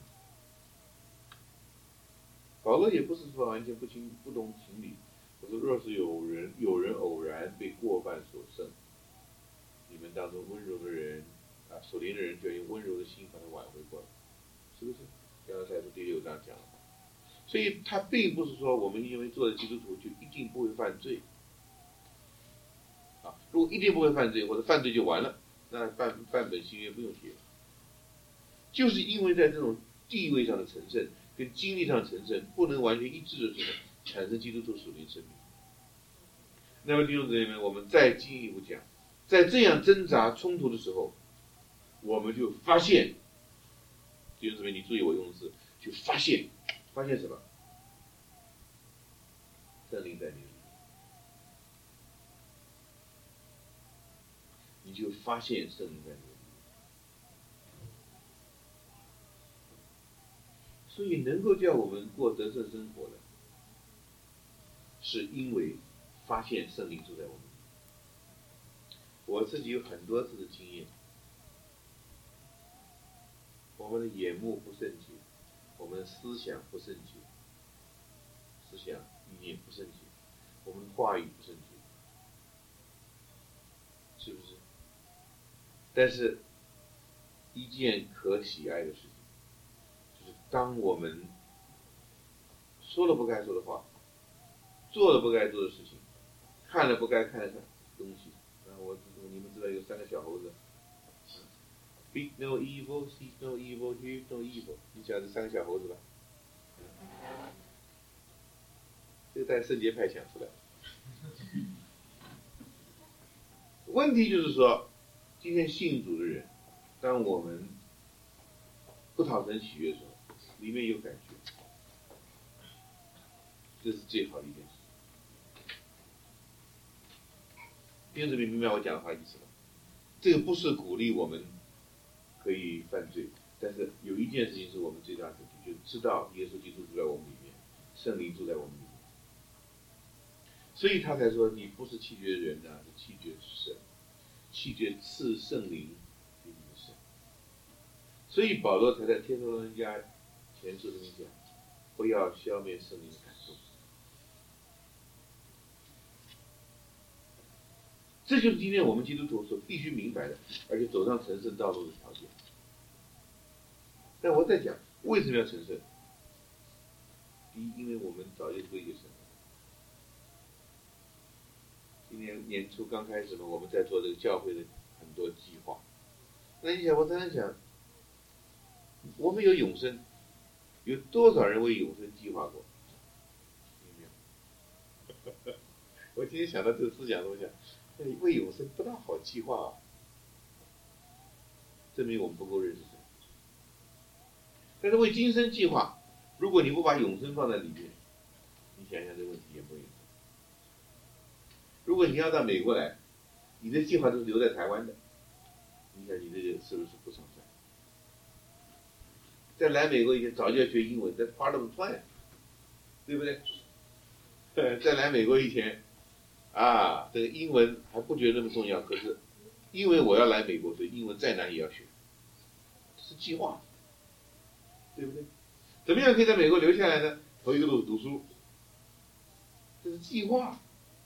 保罗也不是说完全不清不懂情理。我说，若是有人有人偶然被过犯所胜，你们当中温柔的人啊，属灵的人就要用温柔的心把他挽回过来，是不是？加拉太书第六章讲了。所以他并不是说我们因为做了基督徒就一定不会犯罪啊，如果一定不会犯罪或者犯罪就完了，那半半本新约不用写了。就是因为在这种地位上的成圣跟经历上的成圣不能完全一致的时候，产生基督徒属灵生命。那么弟兄姊妹们，我们再进一步讲，在这样挣扎冲突的时候，我们就发现，弟兄姊妹，你注意我用的是，就发现，发现什么？圣灵在你里面，你就发现圣灵在你里面。所以能够叫我们过得胜生活的，是因为发现圣灵住在我们里面。我自己有很多次的经验，我们的眼目不圣洁，我们的思想不圣洁，思想意念不圣洁，我们的话语不圣洁，是不是？但是一件可喜爱的事情，就是当我们说了不该说的话，做了不该做的事情，看了不该看的东西。然后我你们知道有三个小猴子 ，Speak no evil, see no evil, hear no evil。你晓得三个小猴子吧？这个带圣洁派想出来的。问题就是说，今天信主的人，当我们不讨神喜悦的时候，里面有感觉，这是最好的一件事。弟兄姊妹，明白我讲的话意思吗？这个不是鼓励我们可以犯罪，但是有一件事情是我们最大的问题，就知道耶稣基督住在我们里面，圣灵住在我们里面，所以他才说你不是弃绝人啊，是弃绝神，弃绝赐圣灵给你的神。所以保罗才在帖撒罗尼迦前书里面讲，不要消灭圣灵的感动。这就是今天我们基督徒所必须明白的，而且走上成圣道路的条件。但我在讲，为什么要成圣？第一，因为我们早就归给神了。今年年初刚开始嘛，我们在做这个教会的很多计划。那你想，我常常想，我们有永生，有多少人为永生计划过？有没有？我今天想到这个思想，我想。为永生不大好计划啊，证明我们不够认识神。但是为今生计划，如果你不把永生放在里面，你想想这个问题也不严重。如果你要到美国来，你的计划都是留在台湾的，你想你这个是不是不上算？在来美国以前早就要学英文，在 part of the plan， 对不对？在来美国以前， 啊，这个英文还不觉得那么重要，可是因为我要来美国，所以英文再难也要学，这是计划，对不对？怎么样可以在美国留下来呢？头一个路读书，这是计划。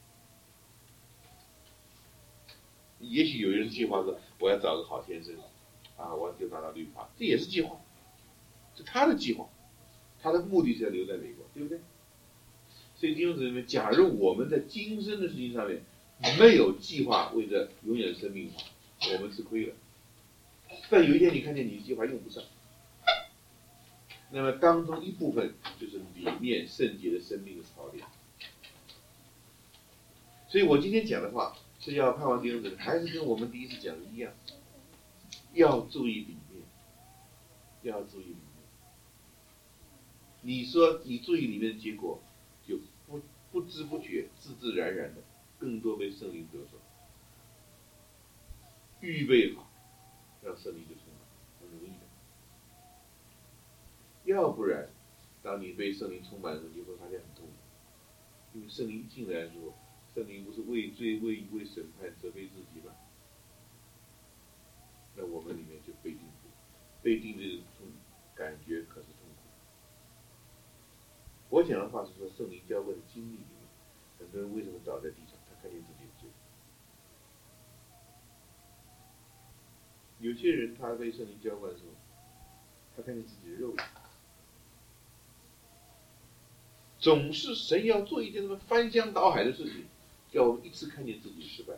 也许有人计划说我要找个好先生，啊，我就拿到绿卡，这也是计划，是他的计划，他的目的是要留在美国，对不对？所以弟兄姊妹，假如我们在今生的事情上面没有计划为着永远的生命，我们吃亏了。但有一天你看见你的计划用不上，那么当中一部分就是里面圣洁的生命的操练。所以我今天讲的话是要盼望弟兄姊妹，还是跟我们第一次讲的一样，要注意里面，要注意里面。你说你注意里面的结果，就不不知不觉、自自然然的，更多被圣灵得手，预备好，让圣灵就充满，很容易的。要不然，当你被圣灵充满的时候，你会发现很痛苦，因为圣灵一进来的时候，圣灵不是为罪、为为审判、责备自己吗？那我们里面就被定罪，被定罪的痛感觉可是痛苦。我讲的话是说，圣灵浇灌的经历里面，很多人为什么倒在地上？他看见自己的罪。有些人他被圣灵浇灌的时候，他看见自己的肉体。总是神要做一件什么翻江倒海的事情，叫我们一次看见自己的失败。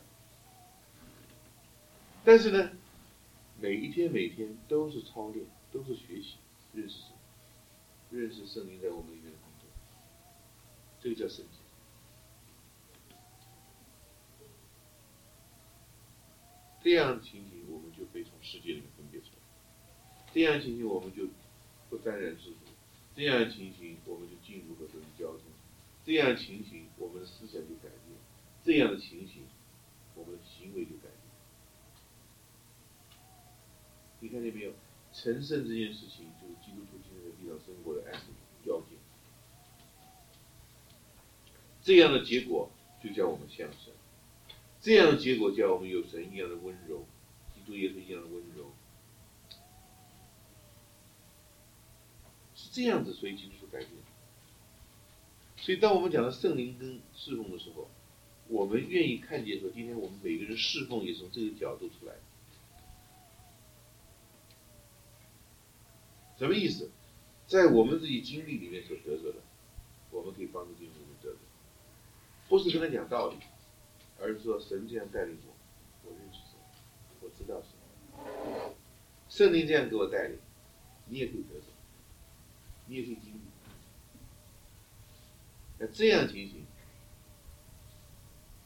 但是呢，每一天每天都是操练，都是学习，认识神，认识圣灵在我们里面的工作，这个叫圣洁。这样的情形，我们就被从世界里面分别出来；这样的情形，我们就不沾染世俗；这样的情形，我们就进入和神交通；这样的情形，我们的思想就改变；这样的情形，我们的行为就改变。你看见没有？成圣这件事情，就是基督徒今天在地上生活的爱要件。这样的结果就叫我们向神，这样的结果叫我们有神一样的温柔，基督耶稣一样的温柔，是这样子，所以基督徒改变。所以当我们讲到圣灵跟侍奉的时候，我们愿意看见说，今天我们每个人侍奉也是从这个角度出来的。什么意思？在我们自己经历里面所得着的，我们可以帮助弟兄们得着，不是跟他讲道理，而是说神这样带领我，我认识神，我知道神，圣灵这样给我带领，你也可以得着，你也可以经历。那这样情形，